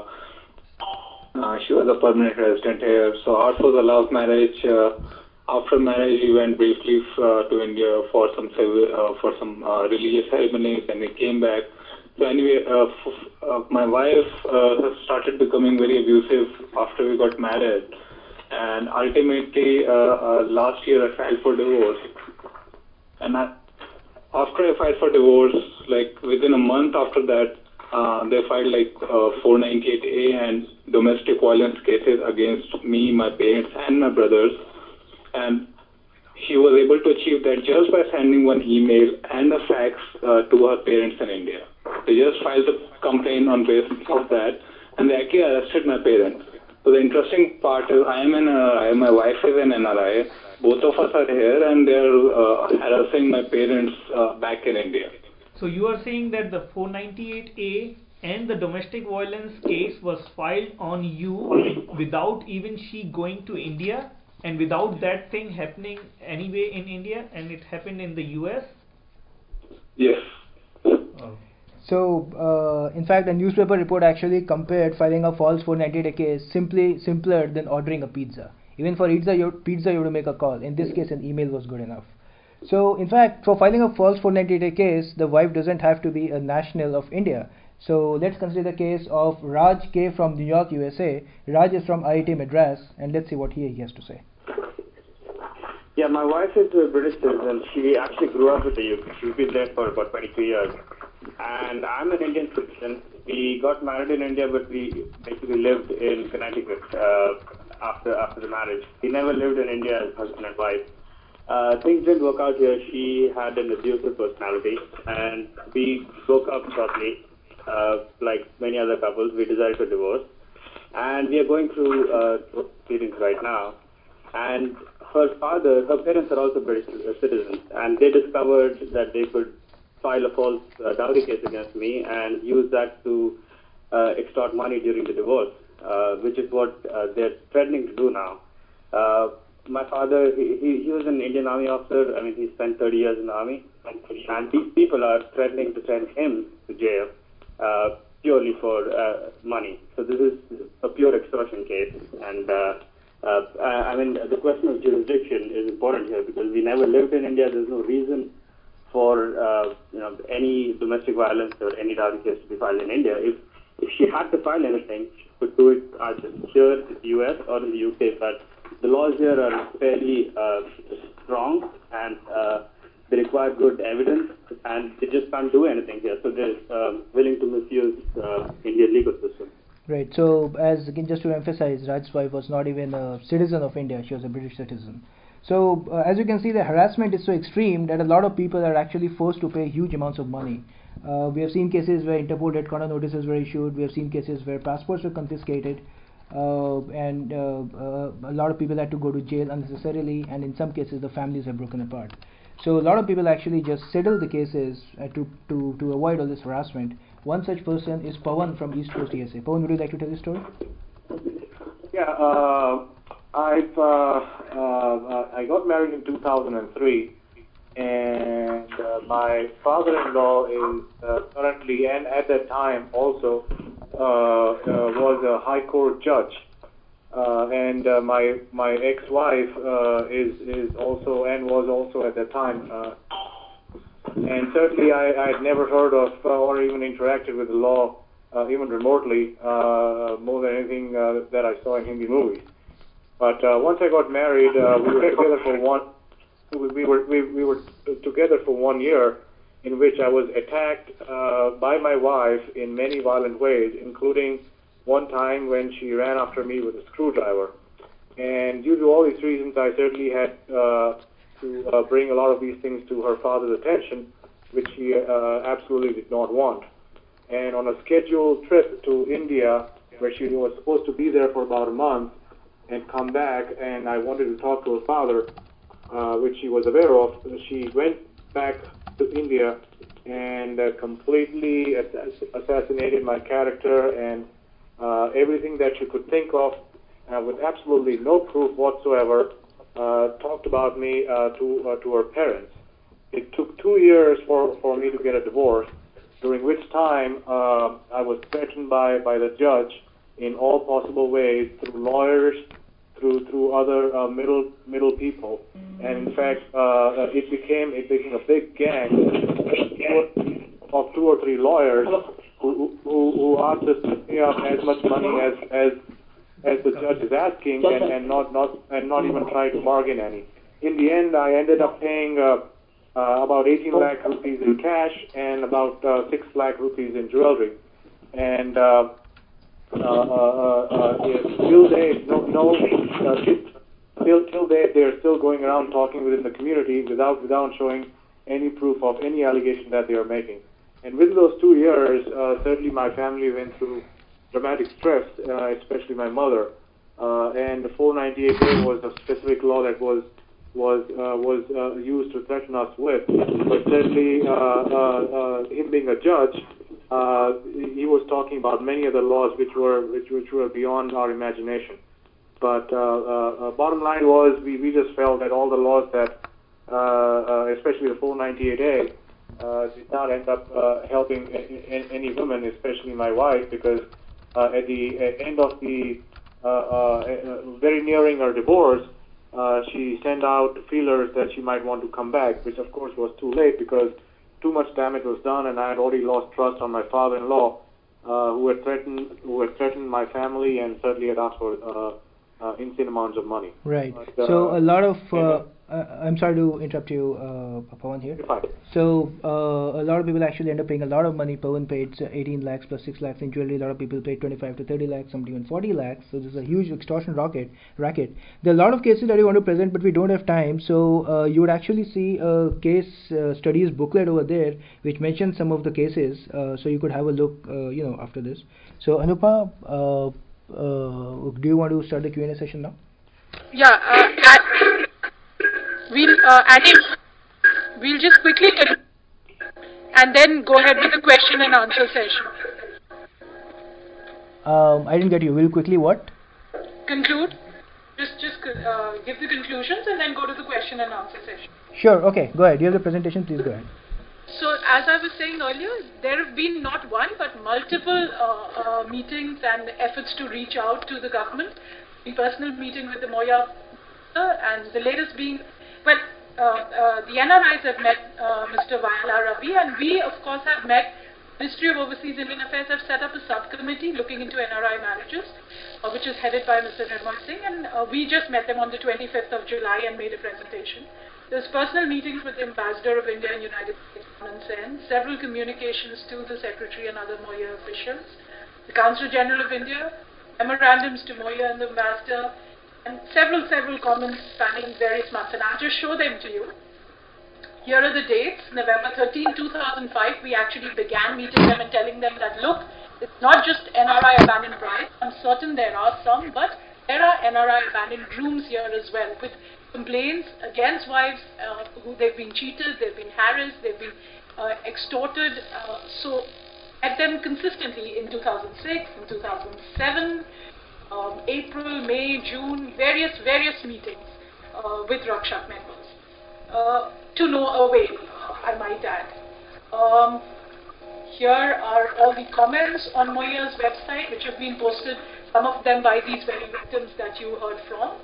uh, she was a permanent resident here. So ours was a love marriage. Uh, after marriage, we went briefly uh, to India for some uh, for some uh, religious ceremonies, and we came back. So anyway, uh, f- uh, my wife uh, started becoming very abusive after we got married, and ultimately, uh, uh, last year I filed for divorce. And I, after I filed for divorce, like within a month after that, uh, they filed like uh, four ninety-eight A and domestic violence cases against me, my parents, and my brothers. And she was able to achieve that just by sending one email and a fax uh, to her parents in India. They just filed the complaint on basis of that, and they actually arrested my parents. So the interesting part is, I am an N R I, my wife is an N R I. Both of us are here, and they're uh, harassing my parents uh, back in India. So you are saying that the four ninety-eight A and the domestic violence case was filed on you without even she going to India, and without that thing happening anyway in India, and it happened in the U S? Yes. Oh. So, uh, in fact, a newspaper report actually compared filing a false four ninety-eight A case simply simpler than ordering a pizza. Even for pizza, you, pizza, you have to make a call. In this case, an email was good enough. So, in fact, for filing a false four ninety-eight A case, the wife doesn't have to be a national of India. So, let's consider the case of Raj K from New York, U S A. Raj is from I I T Madras, and let's see what he, he has to say. Yeah, my wife is a British citizen. She actually grew up with the U K. She's been there for about twenty-two years. And I'm an Indian citizen. We got married in India, but we basically lived in Connecticut uh, after after the marriage. We never lived in India as husband and wife. Uh, things didn't work out here. She had an abusive personality, and we broke up shortly. Uh, like many other couples, we decided to divorce. And we are going through uh, proceedings right now. And her father, her parents are also British citizens, and they discovered that they could file a false uh, dowry case against me and use that to uh, extort money during the divorce, uh, which is what uh, they're threatening to do now. Uh, my father, he, he, he was an Indian Army officer. I mean, he spent thirty years in the Army, and these people are threatening to send him to jail uh, purely for uh, money. So this is a pure extortion case, and uh, uh, I mean, the question of jurisdiction is important here because we never lived in India. There's no reason for uh, you know any domestic violence or any dowry case to be filed in India. If if she had to file anything, she could do it either here in the U S or in the U K. But the laws here are fairly uh, strong, and uh, they require good evidence, and they just can't do anything here. So they're um, willing to misuse uh, Indian legal system. Right. So, as again, just to emphasize, Raj's wife was not even a citizen of India; she was a British citizen. So, uh, as you can see, the harassment is so extreme that a lot of people are actually forced to pay huge amounts of money. Uh, we have seen cases where Interpol Red Corner notices were issued. We have seen cases where passports were confiscated, uh, and uh, uh, a lot of people had to go to jail unnecessarily. And in some cases, the families have broken apart. So, a lot of people actually just settle the cases uh, to to to avoid all this harassment. One such person is Pawan from East Coast E S A. Pawan, would you like to tell the story? Yeah, uh, I've uh, uh, I got married in two thousand three, and uh, my father-in-law is uh, currently, and at that time also, uh, uh, was a high court judge, uh, and uh, my my ex-wife uh, is is also and was also at that time. Uh, And certainly I, I had never heard of uh, or even interacted with the law, uh, even remotely, uh, more than anything uh, that I saw in Hindi movies. But uh, once I got married, uh, we were together for one. We were we, we were together for one year, in which I was attacked uh, by my wife in many violent ways, including one time when she ran after me with a screwdriver. And due to all these reasons, I certainly had uh, to uh, bring a lot of these things to her father's attention, which he uh, absolutely did not want. And on a scheduled trip to India, where she was supposed to be there for about a month and come back, and I wanted to talk to her father, uh, which she was aware of, she went back to India and uh, completely ass- assassinated my character and uh, everything that you could think of, uh, with absolutely no proof whatsoever. Uh, talked about me uh, to uh, to her parents. It took two years for, for me to get a divorce, during which time uh, I was threatened by, by the judge in all possible ways, through lawyers, through through other uh, middle middle people, and in fact uh, it became it became a big gang of two or three lawyers who who, who asked us to pay up as much money as as as the judge is asking, and, and not not and not even try to bargain any. In the end, I ended up paying uh, uh, about eighteen lakh rupees in cash and about uh, six lakh rupees in jewelry. And uh, uh, uh, uh, yeah, till date, no, no, uh, till till date, they are still going around talking within the community without without showing any proof of any allegation that they are making. And within those two years, uh, certainly my family went through dramatic stress, uh, especially my mother. Uh, and the four ninety-eight A was a specific law that was was uh, was uh, used to threaten us with. But certainly, uh, uh, uh, him being a judge, uh, he was talking about many other laws which were which which were beyond our imagination. But uh, uh, uh, bottom line was, we, we just felt that all the laws that, uh, uh, especially the four ninety-eight A, uh, did not end up uh, helping any, any woman, especially my wife, because uh, at the end of the uh, uh, very nearing her divorce, uh, she sent out feelers that she might want to come back, which of course was too late because too much damage was done, and I had already lost trust on my father-in-law, uh, who had threatened who had threatened my family and certainly had asked for uh, uh, insane amounts of money. Right. But, uh, so a lot of uh, uh, I'm sorry to interrupt you, uh, Pawan here. So uh, a lot of people actually end up paying a lot of money. Pawan paid uh, eighteen lakhs plus six lakhs in jewelry. A lot of people paid twenty-five to thirty lakhs, some even forty lakhs. So this is a huge extortion rocket racket. There are a lot of cases that we want to present, but we don't have time. So uh, you would actually see a case uh, studies booklet over there, which mentions some of the cases. Uh, so you could have a look, uh, you know, after this. So Anupa, uh, uh, do you want to start the Q and A session now? Yeah. Uh, We'll, uh, Annie, we'll just quickly and then go ahead with the question and answer session. Um, I didn't get you. We'll quickly what? Conclude. Just, just uh, give the conclusions and then go to the question and answer session. Sure. Okay. Go ahead. You have the presentation. Please go ahead. So, as I was saying earlier, there have been not one but multiple uh, uh, meetings and efforts to reach out to the government. In personal meeting with the Moya, and the latest being, well, uh, uh, the N R Is have met uh, Mister Vayala Ravi, and we, of course, have met. Ministry of Overseas Indian Affairs have set up a subcommittee looking into N R I marriages, uh, which is headed by Mister Nirmal Singh, and uh, we just met them on the twenty-fifth of July and made a presentation. There's personal meetings with the Ambassador of India in United States, Anand Sen, several communications to the Secretary and other Moya officials, the Consul General of India, memorandums to Moya and the Ambassador, and several, several comments spanning various months, and I'll just show them to you. Here are the dates. November thirteenth, two thousand five, we actually began meeting them and telling them that, look, it's not just N R I abandoned brides. I'm certain there are some, but there are N R I abandoned grooms here as well, with complaints against wives uh, who they've been cheated, they've been harassed, they've been uh, extorted. Uh, so, at them consistently in two thousand six, in two thousand seven, um, April, May, June, various, various meetings uh, with Rakshak members. Uh, to no avail, I might add. Um, here are all the comments on Moya's website, which have been posted, some of them by these very victims that you heard from.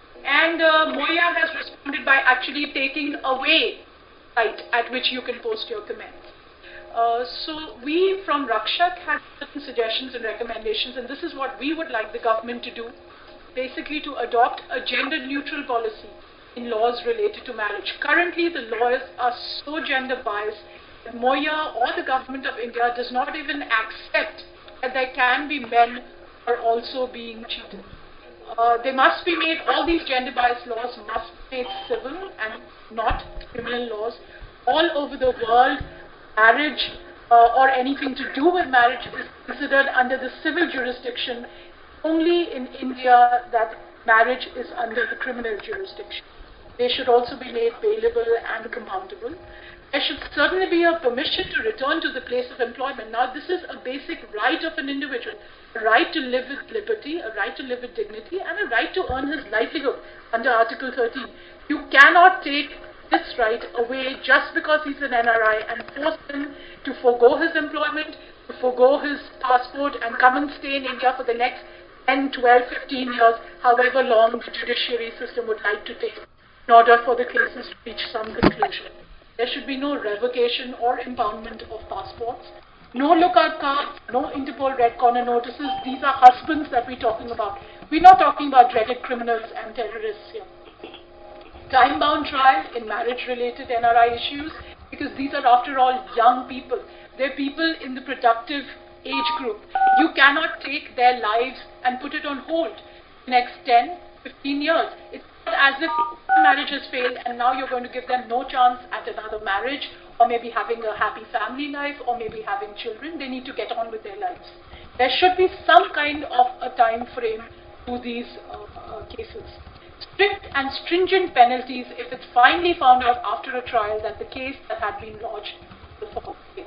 And uh, Moya has responded by actually taking away site at which you can post your comments. Uh, so we from Rakshak had certain suggestions and recommendations, and this is what we would like the government to do, basically to adopt a gender-neutral policy in laws related to marriage. Currently, the laws are so gender-biased that Moya or the government of India does not even accept that there can be men who are also being cheated. Uh, they must be made, all these gender-biased laws must be made civil and not criminal laws. All over the world, marriage uh, or anything to do with marriage is considered under the civil jurisdiction. Only in India that marriage is under the criminal jurisdiction. They should also be made bailable and compoundable. There should certainly be a permission to return to the place of employment. Now, this is a basic right of an individual, a right to live with liberty, a right to live with dignity, and a right to earn his livelihood under Article thirteen. You cannot take this right away just because he's an N R I and force him to forego his employment, to forego his passport, and come and stay in India for the next ten, twelve, fifteen years, however long the judiciary system would like to take, in order for the cases to reach some conclusion. There should be no revocation or impoundment of passports, no lookout cards, no Interpol red corner notices. These are husbands that we're talking about. We're not talking about dreaded criminals and terrorists here. Time-bound trial in marriage-related N R I issues, because these are, after all, young people. They're people in the productive age group. You cannot take their lives and put it on hold the next ten, fifteen years. It's not as if marriage has failed and now you're going to give them no chance at another marriage, or maybe having a happy family life, or maybe having children. They need to get on with their lives. There should be some kind of a time frame to these uh, uh, cases. Strict and stringent penalties if it's finally found out after a trial that the case that had been lodged was a false case.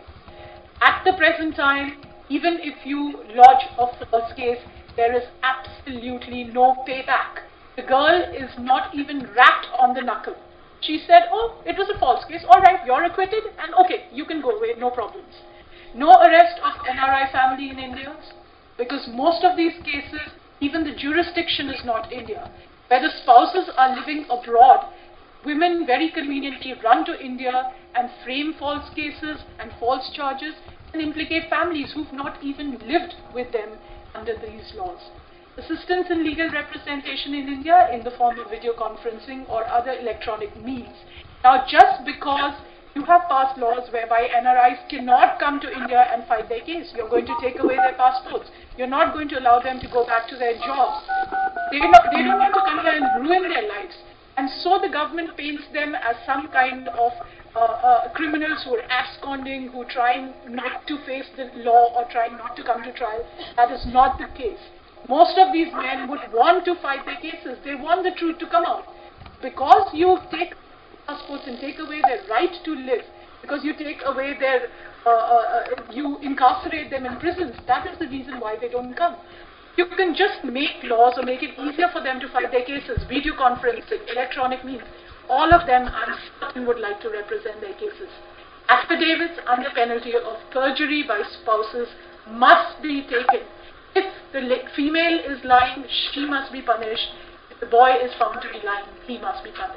At the present time, even if you lodge a false case, there is absolutely no payback. The girl is not even rapped on the knuckle. She said, oh, it was a false case. All right, you're acquitted, and okay, you can go away, no problems. No arrest of N R I family in India, because most of these cases, even the jurisdiction is not India. Where the spouses are living abroad, women very conveniently run to India and frame false cases and false charges and implicate families who've not even lived with them under these laws. Assistance in legal representation in India in the form of video conferencing or other electronic means. Now, just because you have passed laws whereby N R Is cannot come to India and fight their case, you're going to take away their passports. You're not going to allow them to go back to their jobs. They don't, they don't want to come here and ruin their lives. And so the government paints them as some kind of uh, uh, criminals who are absconding, who are trying not to face the law or trying not to come to trial. That is not the case. Most of these men would want to fight their cases. They want the truth to come out. Because you take passports and take away their right to live, because you take away their, uh, uh, you incarcerate them in prisons, that is the reason why they don't come. You can just make laws or make it easier for them to fight their cases, video conferencing, electronic means. All of them, I'm certain, would like to represent their cases. Affidavits under penalty of perjury by spouses must be taken. If the female is lying, she must be punished. If the boy is found to be lying, he must be punished.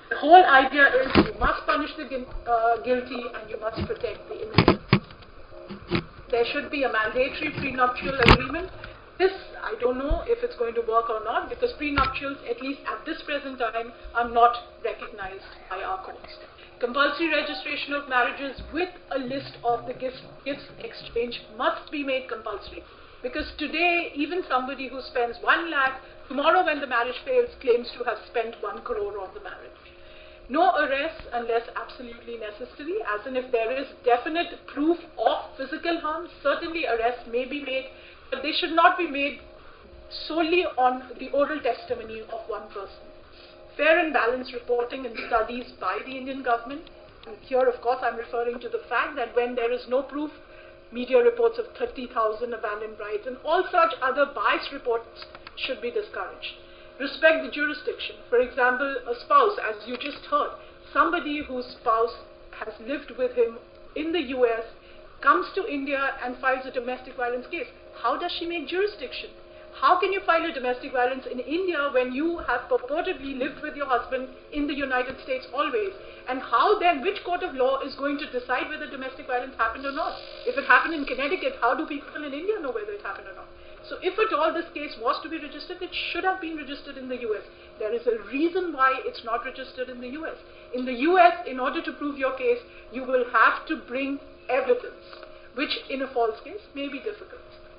The whole idea is you must punish the uh, guilty and you must protect the innocent. There should be a mandatory prenuptial agreement. This, I don't know if it's going to work or not, because prenuptials, at least at this present time, are not recognized by our courts. Compulsory registration of marriages with a list of the gifts, gifts exchange must be made compulsory. Because today, even somebody who spends one lakh, tomorrow when the marriage fails, claims to have spent one crore on the marriage. No arrests unless absolutely necessary, as in if there is definite proof of physical harm, certainly arrests may be made, but they should not be made solely on the oral testimony of one person. Fair and balanced reporting and studies by the Indian government. And here, of course, I'm referring to the fact that when there is no proof, media reports of thirty thousand abandoned brides and all such other biased reports should be discouraged. Respect the jurisdiction. For example, a spouse, as you just heard, somebody whose spouse has lived with him in the U S comes to India and files a domestic violence case. How does she make jurisdiction? How can you file a domestic violence in India when you have purportedly lived with your husband in the United States always? And how then, which court of law is going to decide whether domestic violence happened or not? If it happened in Connecticut, how do people in India know whether it happened or not? So if at all this case was to be registered, it should have been registered in the U S. There is a reason why it's not registered in the U S. In the U S, in order to prove your case, you will have to bring evidence, which in a false case may be difficult.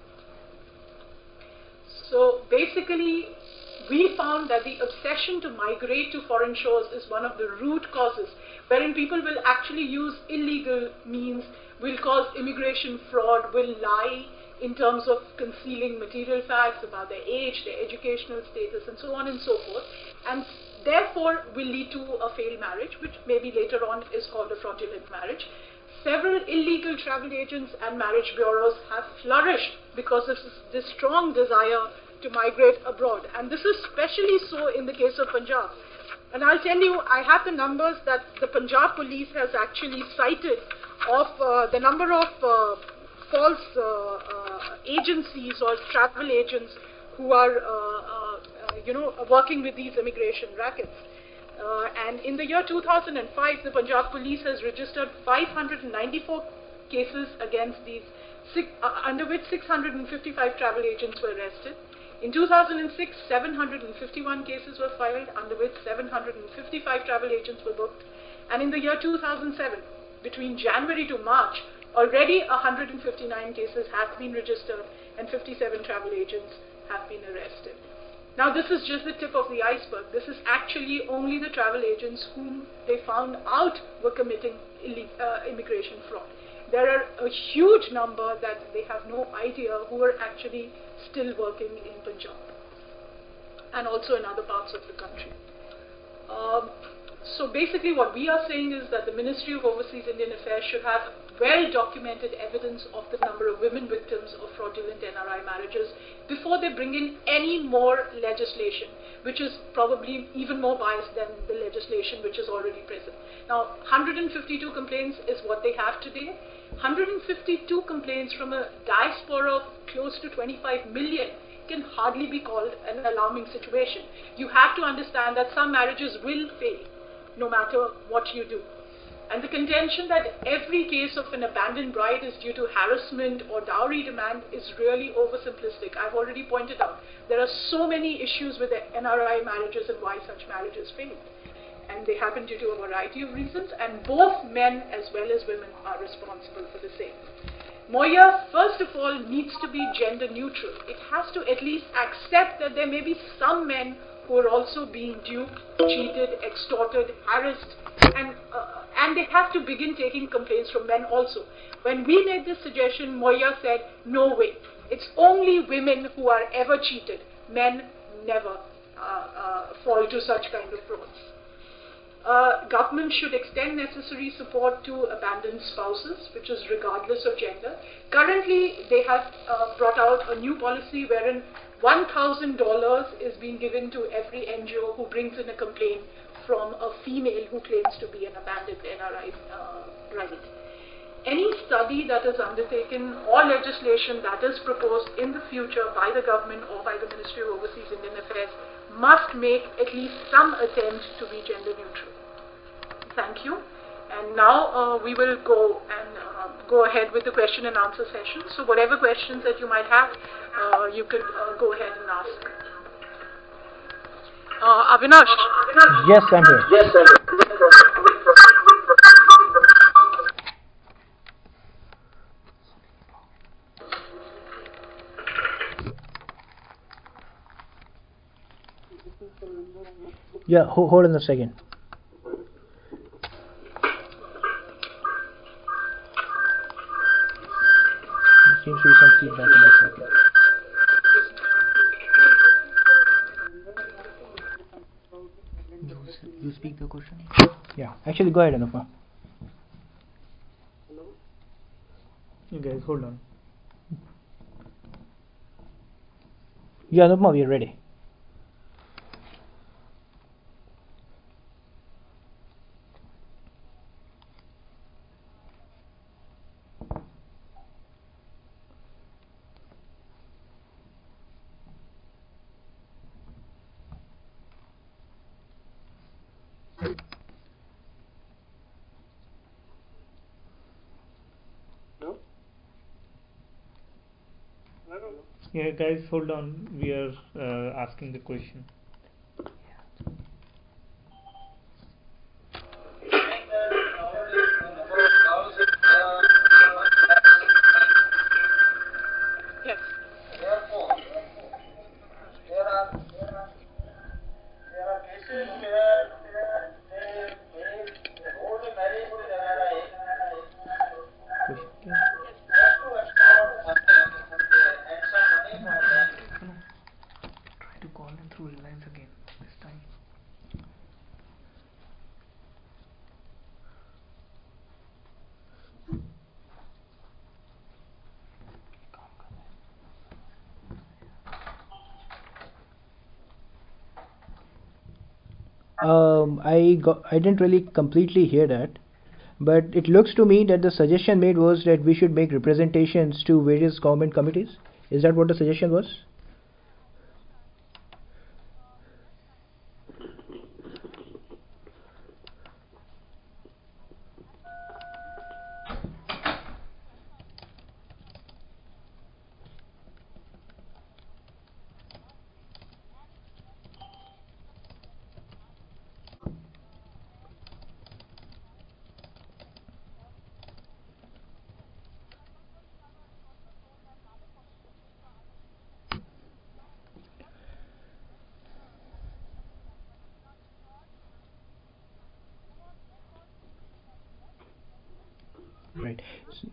So basically, we found that the obsession to migrate to foreign shores is one of the root causes, wherein people will actually use illegal means, will cause immigration fraud, will lie in terms of concealing material facts about their age, their educational status, and so on and so forth, and therefore will lead to a failed marriage, which maybe later on is called a fraudulent marriage. Several illegal travel agents and marriage bureaus have flourished because of this strong desire to migrate abroad. And this is especially so in the case of Punjab. And I'll tell you, I have the numbers that the Punjab police has actually cited of uh, the number of uh, false uh, uh, agencies or travel agents who are, uh, uh, uh, you know, working with these immigration rackets. Uh, and in the year two thousand five, the Punjab police has registered five hundred ninety-four cases against these, six, uh, under which six hundred fifty-five travel agents were arrested. In two thousand six, seven hundred fifty-one cases were filed, under which seven hundred fifty-five travel agents were booked. And in the year two thousand seven, between January to March, already one hundred fifty-nine cases have been registered and fifty-seven travel agents have been arrested. Now, this is just the tip of the iceberg. This is actually only the travel agents whom they found out were committing uh, immigration fraud. There are a huge number that they have no idea who are actually still working in Punjab and also in other parts of the country. Um, so basically what we are saying is that the Ministry of Overseas Indian Affairs should have well-documented evidence of the number of women victims of fraudulent N R I marriages before they bring in any more legislation, which is probably even more biased than the legislation which is already present. Now, one hundred fifty-two complaints is what they have today. one hundred fifty-two complaints from a diaspora of close to twenty-five million can hardly be called an alarming situation. You have to understand that some marriages will fail, no matter what you do. And the contention that every case of an abandoned bride is due to harassment or dowry demand is really oversimplistic. I've already pointed out there are so many issues with the N R I marriages and why such marriages fail. And they happen due to a variety of reasons, and both men as well as women are responsible for the same. Moya, first of all, needs to be gender neutral. It has to at least accept that there may be some men who are also being duped, cheated, extorted, harassed, and uh, and they have to begin taking complaints from men also. When we made this suggestion, Moya said, no way. It's only women who are ever cheated. Men never uh, uh, fall to such kind of frauds. Uh, government should extend necessary support to abandoned spouses, which is regardless of gender. Currently, they have uh, brought out a new policy wherein one thousand dollars is being given to every N G O who brings in a complaint from a female who claims to be an abandoned N R I uh, bride. Any study that is undertaken or legislation that is proposed in the future by the government or by the Ministry of Overseas Indian Affairs must make at least some attempt to be gender neutral. Thank you. And now uh, we will go and uh, go ahead with the question and answer session. So whatever questions that you might have, uh, you could uh, go ahead and ask. Uh, Avinash? Yes, I'm here. Yes, I'm here. Yeah, ho hold on a second. There seems to be some feedback in this second. You speak the question? Yeah, actually go ahead, Anupma. You guys, hold on. Yeah, Anupma, we are ready. Yeah, guys, hold on. We are uh, asking the question. Yes. Therefore, there are there are there are cases where they they hold a marriage with an N R I just to extort money and some money from them. Try to call them through Reliance again this time. Um, I got, I didn't really completely hear that, but it looks to me that the suggestion made was that we should make representations to various government committees. Is that what the suggestion was? Right. S-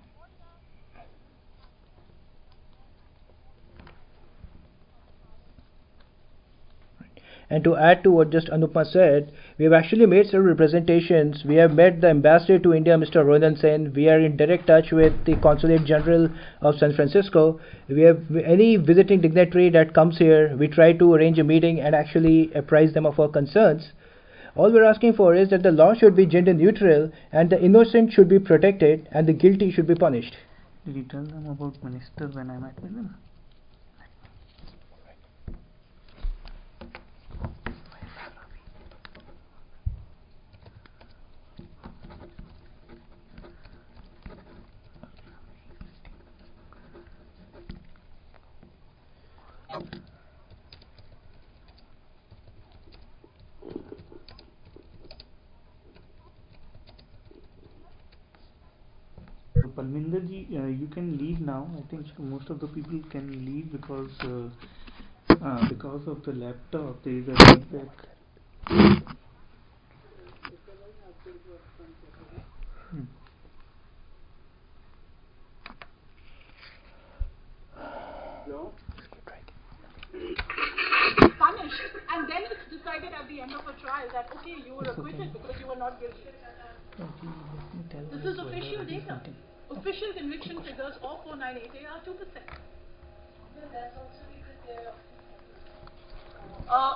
And to add to what just Anupma said, we have actually made several representations. We have met the ambassador to India, Mister Ronan Sen. We are in direct touch with the Consulate General of San Francisco. We have any visiting dignitary that comes here, we try to arrange a meeting and actually apprise them of our concerns. All we're asking for is that the law should be gender neutral and the innocent should be protected and the guilty should be punished. Did you tell them about minister when I met with them? Palminder ji, uh, you can leave now. I think most of the people can leave because uh, uh, because of the laptop there is a feedback. Hmm. No. Punished, and then it's decided at the end of a trial that okay, you were acquitted because you were not guilty. This is official data. Official conviction figures of four ninety-eight A are two percent. Uh,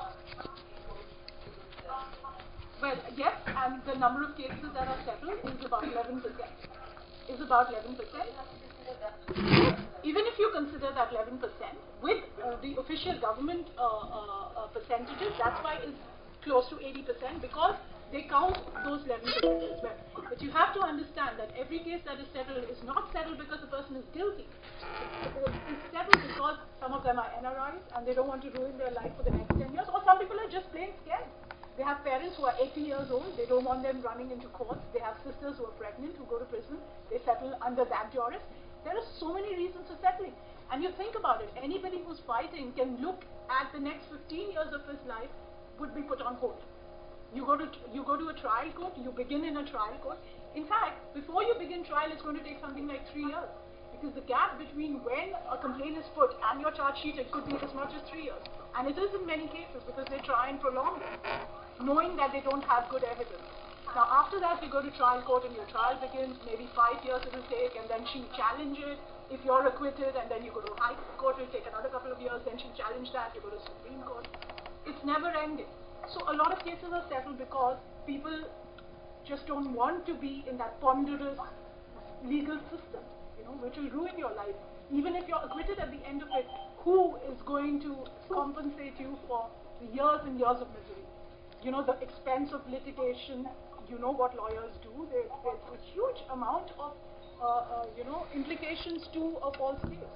well, yes, and the number of cases that are settled is about eleven percent. Is about eleven percent. Even if you consider that eleven percent with uh, the official government uh, uh, uh, percentages, that's why it's close to eighty percent because they count those eleven percent as well. But you have to understand that every case that is settled is not settled because the person is guilty. It's settled because some of them are N R Is and they don't want to ruin their life for the next ten years, or some people are just plain scared. They have parents who are eighty years old, they don't want them running into courts, they have sisters who are pregnant who go to prison, they settle under that juris. There are so many reasons for settling. And you think about it, anybody who's fighting can look at the next fifteen years of his life would be put on hold. You go to you go to a trial court, you begin in a trial court. In fact, before you begin trial, it's going to take something like three years. Because the gap between when a complaint is put and your charge sheet, it could be as much as three years. And it is in many cases because they try and prolong it, knowing that they don't have good evidence. Now after that, you go to trial court and your trial begins, maybe five years it will take, and then she challenge it. If you're acquitted, and then you go to high court, it will take another couple of years, then she challenge that, you go to Supreme Court. It's never ending. So a lot of cases are settled because people just don't want to be in that ponderous legal system, you know, which will ruin your life. Even if you're acquitted at the end of it, who is going to compensate you for the years and years of misery? You know, the expense of litigation, you know what lawyers do. There, there's a huge amount of, uh, uh, you know, implications to a false case.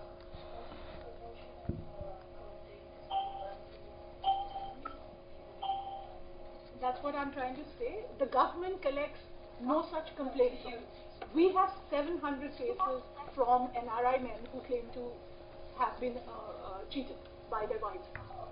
That's what I'm trying to say. The government collects no such complaints. We have seven hundred cases from N R I men who claim to have been uh, uh, cheated by their wives.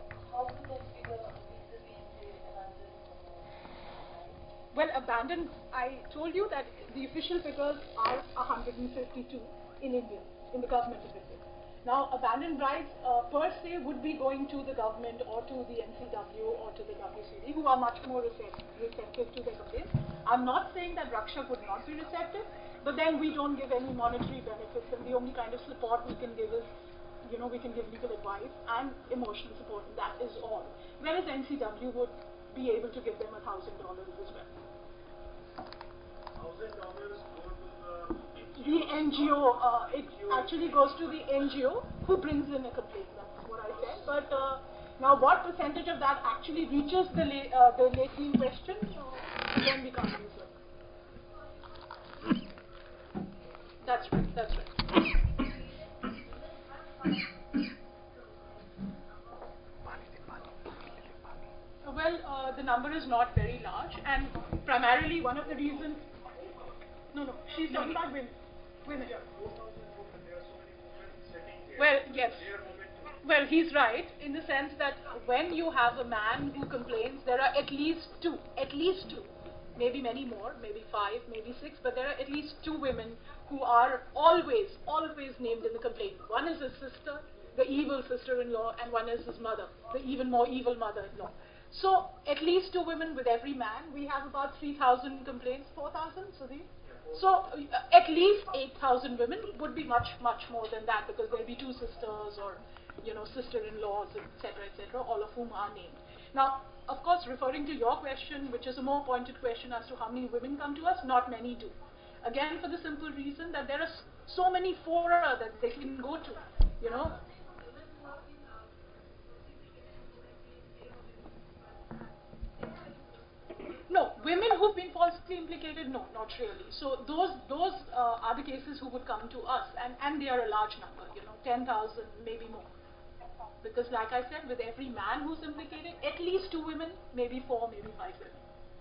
Well, abandoned, I told you that the official figures are one hundred fifty-two in India, in the government of India. Now, abandoned brides uh, per se would be going to the government or to the N C W or to the W C D, who are much more receptive, receptive to their complaints. I'm not saying that Rakshak would not be receptive, but then we don't give any monetary benefits, and the only kind of support we can give is, you know, we can give legal advice and emotional support, and that is all. Whereas N C W would be able to give them a thousand dollars as well. Thousand dollars go to the the N G O. Uh, it actually goes to the N G O who brings in a complaint. That's what I said. But uh, now, what percentage of that actually reaches the la uh, the lady in question? Uh, then we can't use it. That's right. That's right. Well, uh, the number is not very large, and primarily one of the reasons. No, no, she's talking about women. Women. Well, yes. Well, he's right in the sense that when you have a man who complains, there are at least two, at least two, maybe many more, maybe five, maybe six, but there are at least two women who are always, always named in the complaint. One is his sister, the evil sister-in-law, and one is his mother, the even more evil mother-in-law. So, at least two women with every man. We have about three thousand complaints, four thousand, Sudhir? So, uh, at least eight thousand women would be much, much more than that, because there'll be two sisters or, you know, sister-in-laws, et cetera, et cetera, all of whom are named. Now, of course, referring to your question, which is a more pointed question as to how many women come to us, not many do. Again, for the simple reason that there are so many fora that they can go to, you know. No, women who've been falsely implicated, no, not really. So those those uh, are the cases who would come to us, and, and they are a large number, you know, ten thousand, maybe more. Because like I said, with every man who's implicated, at least two women, maybe four, maybe five women.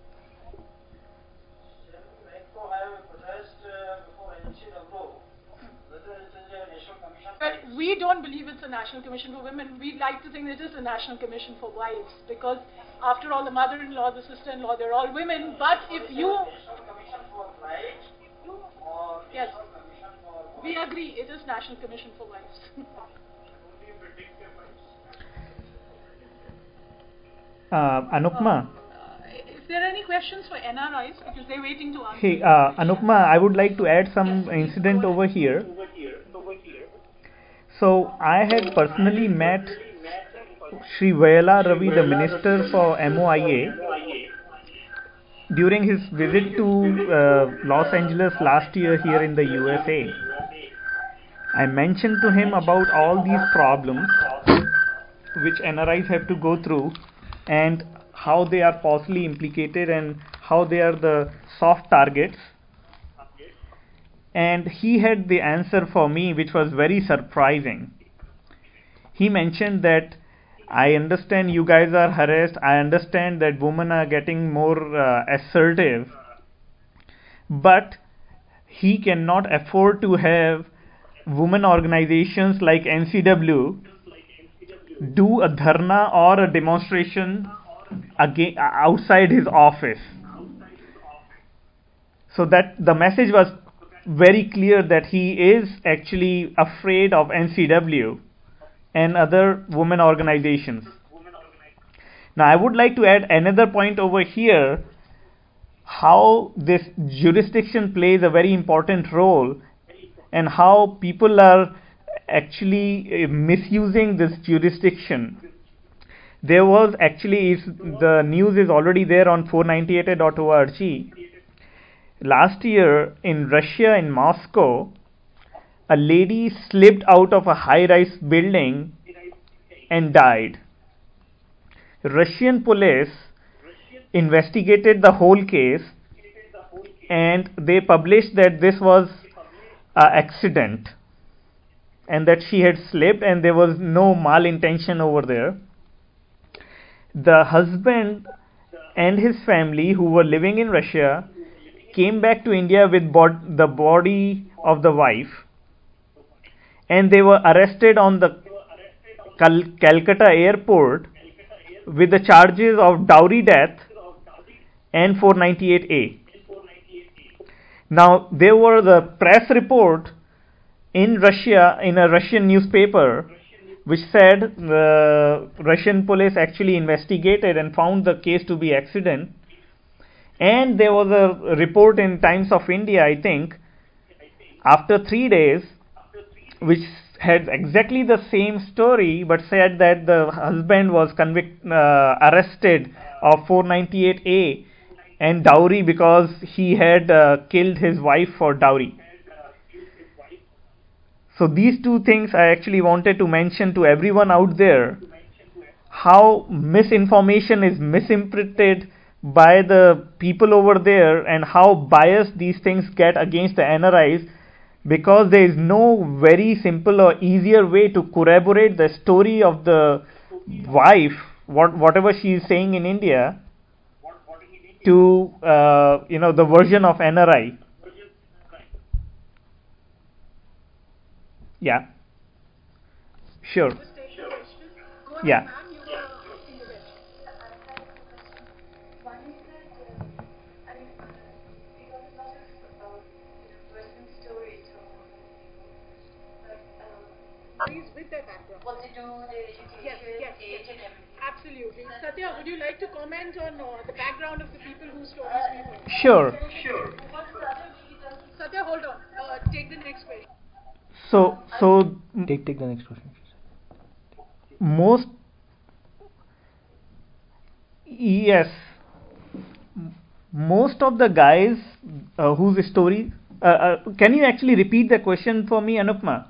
But we don't believe it's a National Commission for Women. We like to think it is a National Commission for Wives, because after all, the mother-in-law, the sister-in-law, they're all women. But if you... Yes, we agree, it is National Commission for Wives. uh, Anupma. If there are any questions for N R Is, because they're waiting to answer. Hey, uh, Anupma, I would like to add some yes, incident over here. So, I had personally met Shri Vayala Ravi, the Minister for M O I A, during his visit to uh, Los Angeles last year here in the U S A. I mentioned to him about all these problems which N R Is have to go through, and how they are falsely implicated and how they are the soft targets. And he had the answer for me, which was very surprising. He mentioned that, I understand you guys are harassed, I understand that women are getting more uh, assertive, but he cannot afford to have women organizations like N C W do a dharna or a demonstration again outside his office. So that the message was very clear that he is actually afraid of N C W and other women organizations. Now I would like to add another point over here, how this jurisdiction plays a very important role and how people are actually uh, misusing this jurisdiction. There was actually, is, the news is already there on four ninety-eight A dot org. Last year in Russia, in Moscow, a lady slipped out of a high-rise building and died. Russian police investigated the whole case and they published that this was an accident and that she had slipped and there was no malintention over there. The husband and his family, who were living in Russia, came back to India with bod- the body of the wife, and they were arrested on the Cal- Calcutta airport with the charges of dowry death and four ninety-eight A. Now there were the press report in Russia, in a Russian newspaper, which said the Russian police actually investigated and found the case to be accident. And there was a report in Times of India, I think, after three days, which had exactly the same story, but said that the husband was convict, uh, arrested of four ninety-eight A and dowry because he had uh, killed his wife for dowry. So these two things I actually wanted to mention to everyone out there, how misinformation is misimprinted by the people over there and how biased these things get against the N R Is, because there is no very simple or easier way to corroborate the story of the wife, what whatever she is saying in India, to uh, you know the version of N R I. Yeah. Sure. Yeah. With their background. What they do, their education, yes, yes, age, yes. And everything. Absolutely. Satya, would you like to comment on uh, the background of the people whose stories we heard? Sure. Sure. Satya, hold on. Uh, take the next question. So, so take take the next question. Most, yes, most of the guys uh, whose story. Uh, uh, can you actually repeat the question for me, Anupma?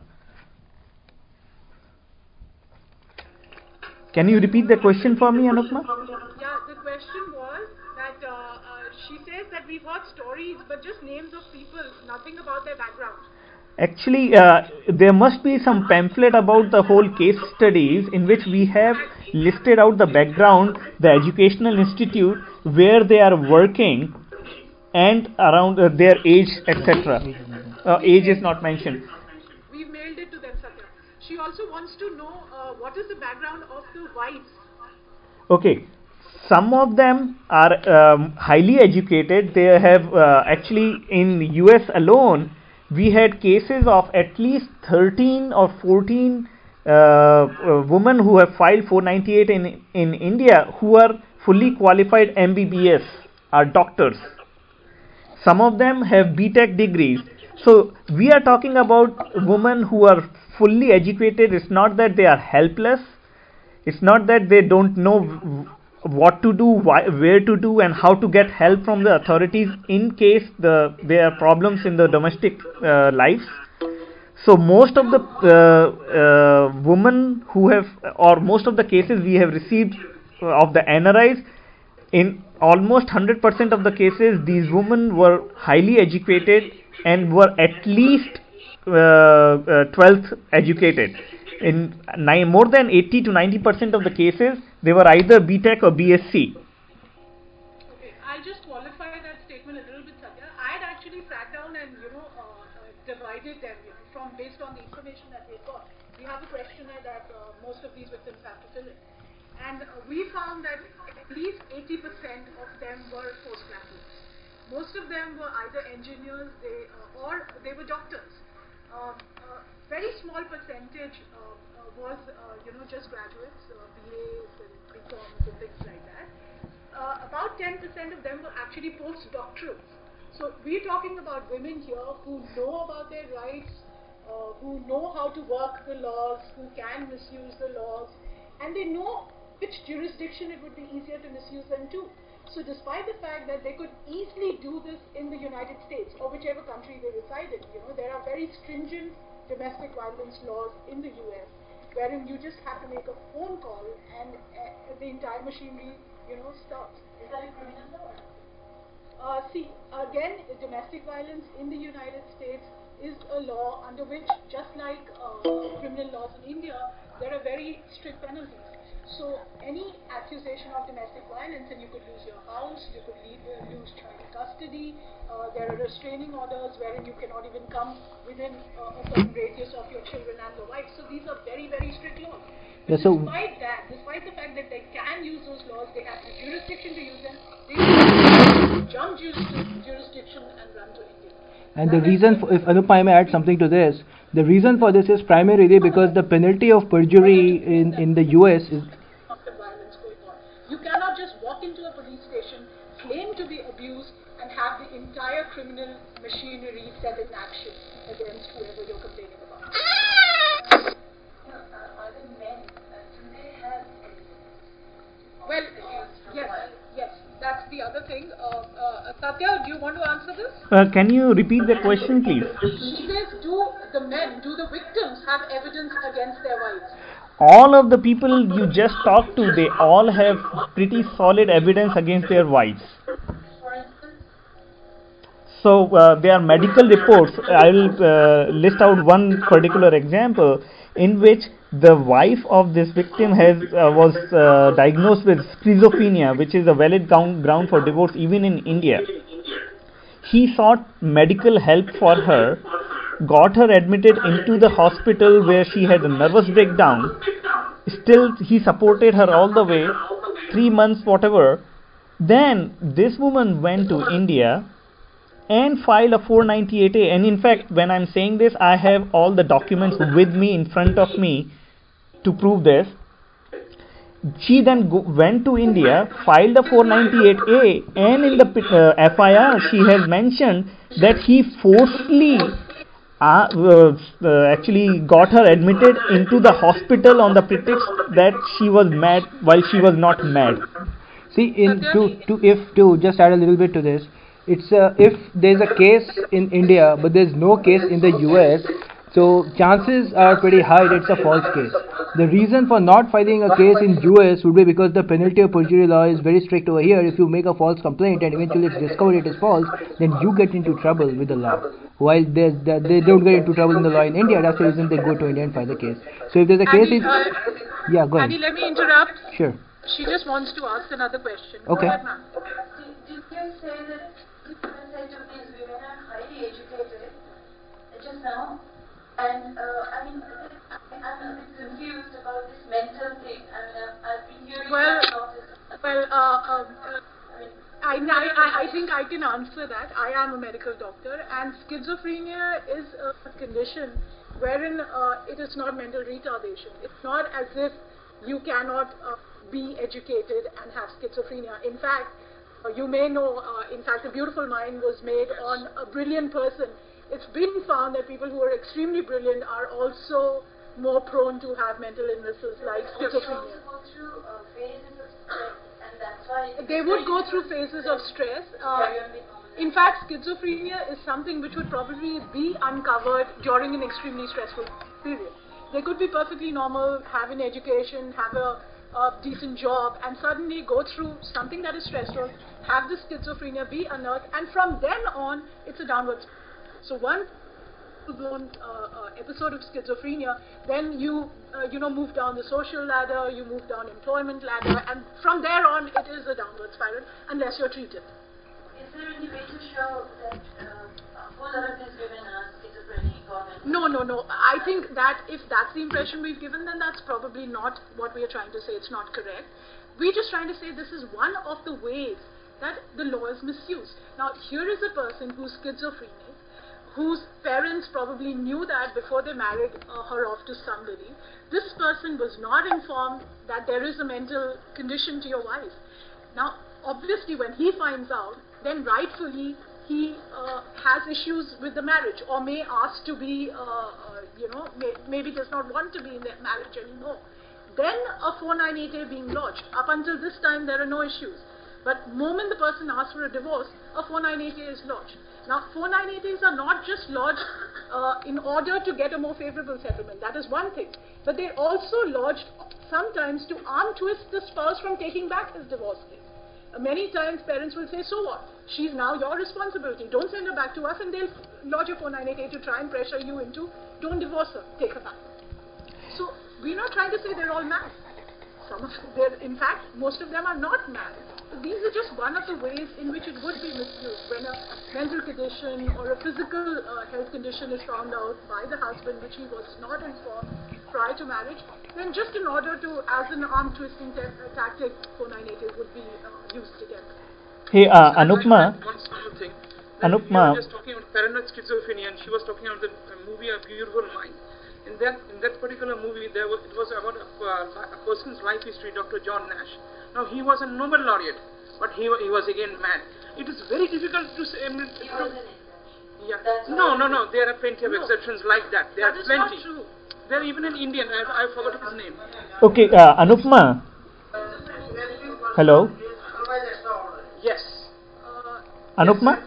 Can you repeat the question for me, Anupma? Yeah, the question was that uh, uh, she says that we've heard stories, but just names of people, nothing about their background. Actually, uh, there must be some pamphlet about the whole case studies in which we have listed out the background, the educational institute, where they are working, and around uh, their age, et cetera. Uh, age is not mentioned. We've mailed it to them, Satya. She also wants to know uh, what is the background of the wives. Okay. Some of them are um, highly educated. They have uh, actually in U S alone, we had cases of at least thirteen or fourteen uh, uh, women who have filed four ninety-eight in, in India who are fully qualified M B B S, are doctors. Some of them have B Tech degrees. So we are talking about women who are fully educated. It's not that they are helpless. It's not that they don't know what to do, why, where to do, and how to get help from the authorities in case the there are problems in the domestic uh, lives. So most of the uh, uh, women who have, or most of the cases we have received of the N R Is, in almost one hundred percent of the cases, these women were highly educated and were at least uh, uh, twelfth educated. In ni- more than eighty to ninety percent of the cases, they were either B Tech or B S c. Okay, I'll just qualify that statement a little bit, Satya. I had actually sat down and, you know, uh, uh, divided them, you know, from based on the information that we got. We have a questionnaire that uh, most of these victims have to fill in. And uh, we found that at least eighty percent of them were postgraduates. Most of them were either engineers they, uh, or they were doctors. Uh, uh, very small percentage uh, uh, was, uh, you know, just graduates, uh, B As and B Coms and things like that. Uh, about ten percent of them were actually postdoctorals. So we're talking about women here who know about their rights, uh, who know how to work the laws, who can misuse the laws, and they know which jurisdiction it would be easier to misuse them to. So despite the fact that they could easily do this in the United States or whichever country they reside in, you know, there are very stringent domestic violence laws in the U S wherein you just have to make a phone call and uh, the entire machinery, you know, stops. Is that a criminal law? Uh, see, again, domestic violence in the United States is a law under which, just like uh, criminal laws in India, there are very strict penalties. So any accusation of domestic violence, and you could lose your house, you could leave, uh, lose child custody, uh, there are restraining orders wherein you cannot even come within uh, a certain radius of your children and your wife. So these are very, very strict laws. Yeah, so Despite that, despite the fact that they can use those laws, they have the jurisdiction to use them, they jump jurisdiction and run to India. And the reason, for, if Anupa, I may add something to this, the reason for this is primarily because the penalty of perjury in, in the U S is... You cannot just walk into a police station, claim to be abused, and have the entire criminal machinery set in action against whoever you're complaining about. Well, uh, yes, yes, that's the other thing. Uh, uh, Satya, do you want to answer this? Uh, can you repeat the question, please? She says, do the men, do the victims have evidence against their wives? All of the people you just talked to, they all have pretty solid evidence against their wives. So uh, there are medical reports. I will uh, list out one particular example in which the wife of this victim has uh, was uh, diagnosed with schizophrenia, which is a valid ground, ground for divorce even in India. He sought medical help for her, got her admitted into the hospital where she had a nervous breakdown. Still, he supported her all the way, three months, whatever. Then this woman went to India and filed a four ninety-eight A. And in fact, when I'm saying this, I have all the documents with me in front of me to prove this. She then go, went to India, filed a four ninety-eight A, and in the uh, F I R she has mentioned that he forcefully uh, uh, uh, actually got her admitted into the hospital on the pretext that she was mad while she was not mad. See, in to to if to just add a little bit to this, it's uh, if there's a case in India but there's no case in the U S, so chances are pretty high that it's a false case. The reason for not filing a case in U S would be because the penalty of perjury law is very strict over here. If you make a false complaint and eventually it's discovered it is false, then you get into trouble with the law. While they they don't get into trouble in the law in India, that's the reason they go to India and file the case. So if there's a case in... Uh, yeah, go ahead. Annie, let me interrupt. Sure. She just wants to ask another question. Okay. Go ahead, ma'am. Did you say that fifty percent of these women are highly educated just now? And uh, I mean, I'm a bit confused about this mental thing. I mean, I've, I've been hearing well, about this. Well, uh, um, uh, I, I, I think I can answer that. I am a medical doctor, and schizophrenia is a condition wherein uh, it is not mental retardation. It's not as if you cannot uh, be educated and have schizophrenia. In fact, uh, you may know, uh, in fact, A Beautiful Mind was made on a brilliant person. It's been found that people who are extremely brilliant are also more prone to have mental illnesses like schizophrenia. They also go through uh, phases of stress, and that's why they would go through phases of stress. Uh, in fact, schizophrenia is something which would probably be uncovered during an extremely stressful period. They could be perfectly normal, have an education, have a a decent job, and suddenly go through something that is stressful, have this schizophrenia, be unearthed, and from then on, it's a downward spiral. So one blown uh, uh, episode of schizophrenia, then you uh, you know move down the social ladder, you move down employment ladder, and from there on, it is a downward spiral unless you're treated. Is there any way to show that uh, a whole lot of these women are schizophrenic or mental? No, no, no. I think that if that's the impression we've given, then that's probably not what we are trying to say. It's not correct. We're just trying to say this is one of the ways that the law is misused. Now, here is a person who's schizophrenic, whose parents probably knew that before they married uh, her off to somebody. This person was not informed that there is a mental condition to your wife. Now, obviously, when he finds out, then rightfully he uh, has issues with the marriage, or may ask to be, uh, uh, you know, may, maybe does not want to be in that marriage anymore. Then a four ninety-eight A being lodged. Up until this time, there are no issues. But moment the person asks for a divorce, a four ninety-eight A is lodged. Now, four ninety-eight As are not just lodged uh, in order to get a more favorable settlement. That is one thing. But they're also lodged sometimes to arm twist the spouse from taking back his divorce case. Uh, many times parents will say, so what? She's now your responsibility. Don't send her back to us, and they'll lodge a four ninety-eight A to try and pressure you into, don't divorce her, take her back. So, we're not trying to say they're all mad. Some of them, in fact, most of them are not mad. These are just one of the ways in which it would be misused when a mental condition or a physical uh, health condition is found out by the husband, which he was not informed prior to marriage. Then just in order to, as an arm twisting te- uh, tactic, four ninety-eight A would be uh, used against. Hey, uh, Anupma. One small thing. Anupma. You were just talking about paranoid schizophrenia, and she was talking about the uh, movie A Beautiful Mind. In that, in that particular movie, there was, it was about a, uh, a person's life history, Doctor John Nash. Now, he was a Nobel laureate, but he, he was again mad. It is very difficult to say. I mean, He to, wasn't yeah. No, no, no. There are plenty of No. exceptions like that. There That are is plenty. not true. There are even an Indian. I, I forgot his name. Okay, uh, Anupma. Hello. Yes. Uh, Anupma.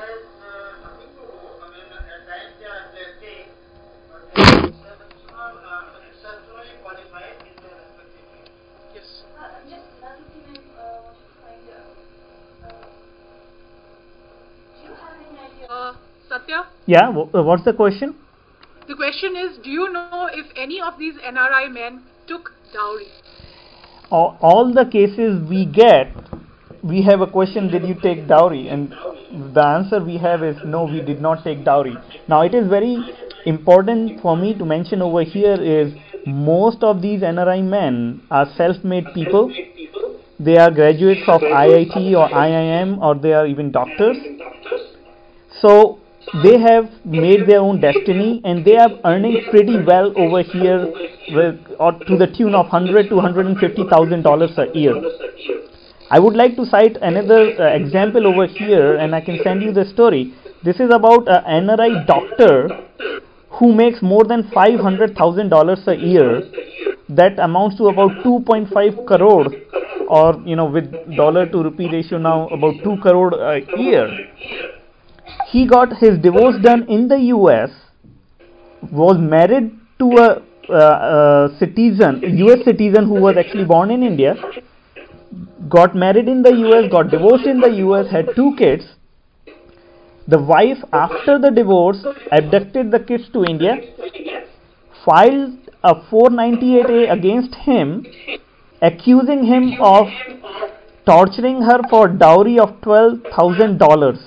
Yes. Uh, just another thing I uh, wanted to find out. Uh, do you have any idea? uh, Satya? Yeah, w- uh, what's the question? The question is, do you know if any of these N R I men took dowry? All, all the cases we get, we have a question, did you take dowry? And the answer we have is no, we did not take dowry. Now, it is very important for me to mention over here is most of these N R I men are self-made people. They are graduates of I I T or I I M, or they are even doctors. So they have made their own destiny, and they are earning pretty well over here, with, or to the tune of one hundred to one hundred fifty thousand dollars a year. I would like to cite another uh, example over here, and I can send you the story. This is about an N R I doctor who makes more than five hundred thousand dollars a year. That amounts to about two point five crore, or you know, with dollar to rupee ratio now, about two crore a year. He got his divorce done in the U S, was married to a uh, uh, citizen, a U S citizen who was actually born in India, got married in the U S, got divorced in the U S, had two kids. The wife, after the divorce, abducted the kids to India, filed a four ninety-eight A against him, accusing him of torturing her for dowry of twelve thousand dollars.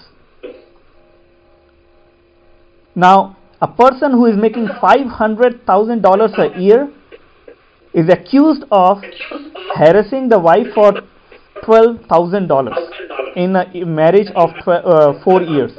Now, a person who is making five hundred thousand dollars a year is accused of harassing the wife for twelve thousand dollars in a marriage of tw- uh, four years.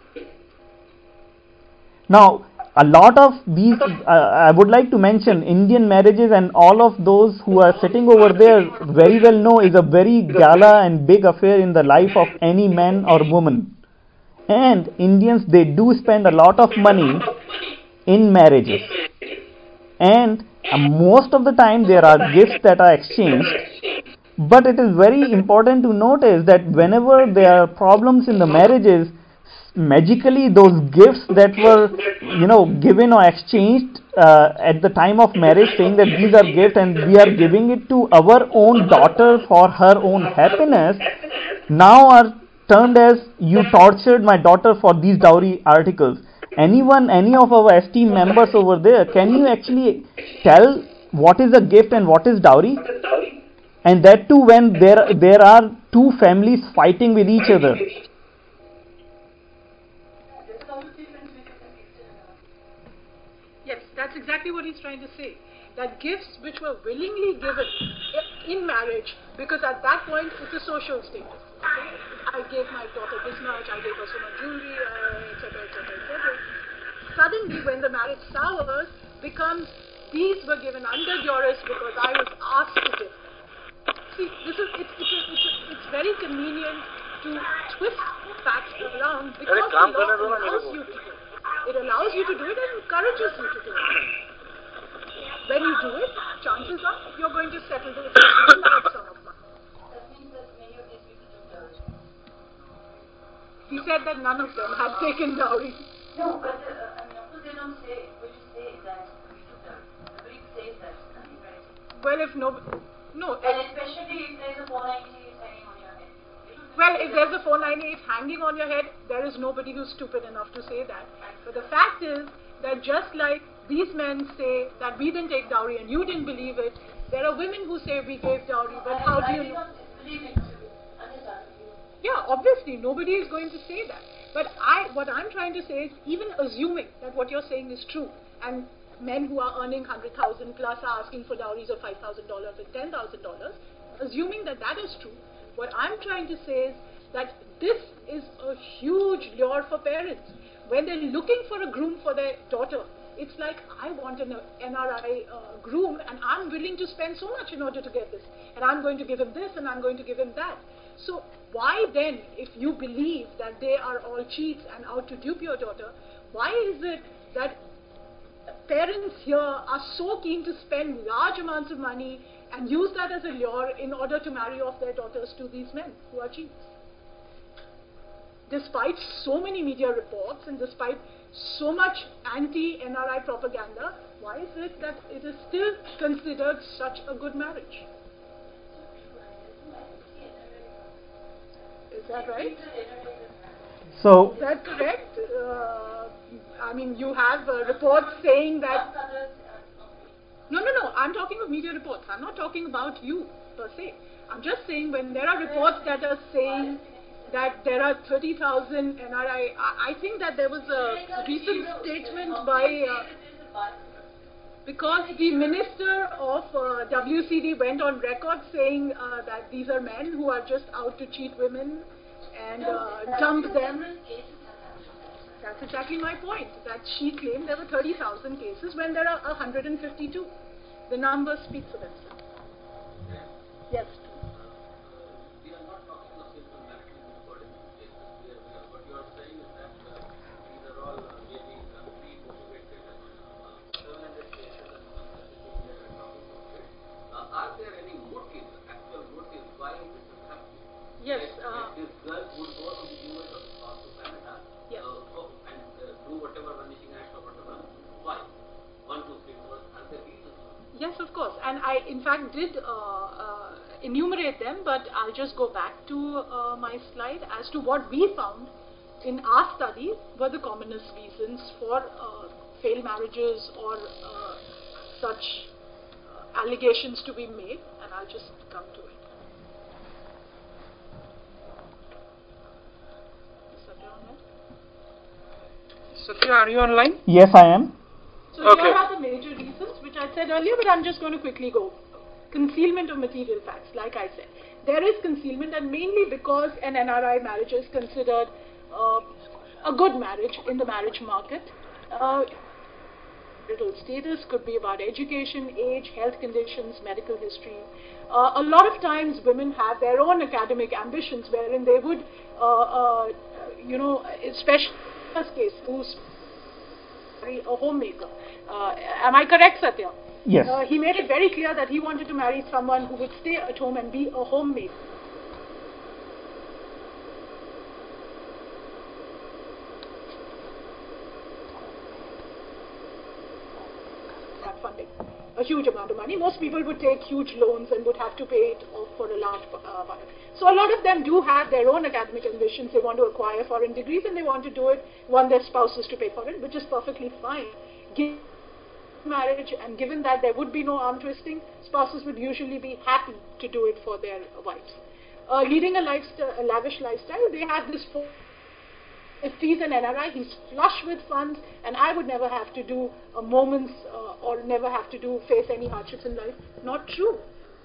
Now, a lot of these, uh, I would like to mention Indian marriages, and all of those who are sitting over there very well know is a very gala and big affair in the life of any man or woman. And Indians, they do spend a lot of money in marriages. And uh, most of the time there are gifts that are exchanged. But it is very important to notice that whenever there are problems in the marriages, magically those gifts that were, you know, given or exchanged uh, at the time of marriage, saying that these are gifts and we are giving it to our own daughter for her own happiness, now are termed as you tortured my daughter for these dowry articles. Anyone, any of our S T members over there, can you actually tell what is a gift and what is dowry? And that too when there there are two families fighting with each other. Yes, that's exactly what he's trying to say. That gifts which were willingly given in marriage, because at that point it's a social status. Okay? I gave my daughter this much, I gave her so much jewelry, et cetera, et cetera, et cetera. Suddenly, when the marriage sours, becomes these were given under duress because I was asked to give. See, this is it's it's, a, it's, a, it's very convenient to twist facts around because the law allows you to do it. It allows you to do it and encourages you to do it. When you do it, chances are you're going to settle this with a large sum of money. That means that many of these people took dowry. He said that none of them had taken dowry. No, but uh, I mean, of course they don't say, we just say that we took dowry. Nobody says that in writing. Well, if no, no. And especially if there's a four ninety-eight hanging on your head. Well, if there's a four ninety-eight hanging on your head, there is nobody who's stupid enough to say that. But the fact is that just like these men say that we didn't take dowry and you didn't believe it, there are women who say we gave dowry, but how do you know? Yeah, obviously, nobody is going to say that. But I, what I'm trying to say is, even assuming that what you're saying is true, and men who are earning one hundred thousand plus are asking for dowries of five thousand dollars and ten thousand dollars, assuming that that is true, what I'm trying to say is that this is a huge lure for parents. When they're looking for a groom for their daughter, it's like, I want an N R I uh, groom and I'm willing to spend so much in order to get this. And I'm going to give him this and I'm going to give him that. So why then, if you believe that they are all cheats and out to dupe your daughter, why is it that parents here are so keen to spend large amounts of money and use that as a lure in order to marry off their daughters to these men who are cheats? Despite so many media reports and despite so much anti-N R I propaganda, why is it that it is still considered such a good marriage? Is that right? So, is that correct? Uh, I mean, you have uh, reports saying that... No, no, no, I'm talking of media reports. I'm not talking about you, per se. I'm just saying when there are reports that are saying that there are thirty thousand N R I... I, I think that there was a recent statement by... Uh, because the minister of uh, W C D went on record saying uh, that these are men who are just out to cheat women and uh, dump them. That's exactly my point, that she claimed there were thirty thousand cases when there are one hundred fifty-two. The numbers speak for themselves. Yes. Are there any motives, actual motives, why this is happening? Yes. Like, Uh, like this girl would go to the U S or to Canada yes. uh, go and uh, do whatever vanishing acts or whatever. Why? One, two, three, four. Are there reasons? Yes, of course. And I, in fact, did uh, uh, enumerate them, but I'll just go back to uh, my slide as to what we found in our study were the commonest reasons for uh, failed marriages or uh, such allegations to be made, and I'll just come to it. Satya online? Satya, are you online? Yes, I am. So okay. Here are the major reasons, which I said earlier, but I'm just going to quickly go. Concealment of material facts, like I said. There is concealment, and mainly because an N R I marriage is considered uh, a good marriage in the marriage market. Uh, Marital status could be about education, age, health conditions, medical history. Uh, a lot of times women have their own academic ambitions wherein they would, uh, uh, you know, especially in this case, who's a homemaker. Uh, am I correct, Satya? Yes. Uh, he made it very clear that he wanted to marry someone who would stay at home and be a homemaker. funding, a huge amount of money. Most people would take huge loans and would have to pay it off for a large uh, while. So a lot of them do have their own academic ambitions. They want to acquire foreign degrees and they want to do it, want their spouses to pay for it, which is perfectly fine. Given marriage and given that there would be no arm twisting, spouses would usually be happy to do it for their wives. Uh, leading a, lifestyle, a lavish lifestyle, they have this. If he's an N R I, he's flush with funds, and I would never have to do a moment's uh, or never have to do face any hardships in life. Not true.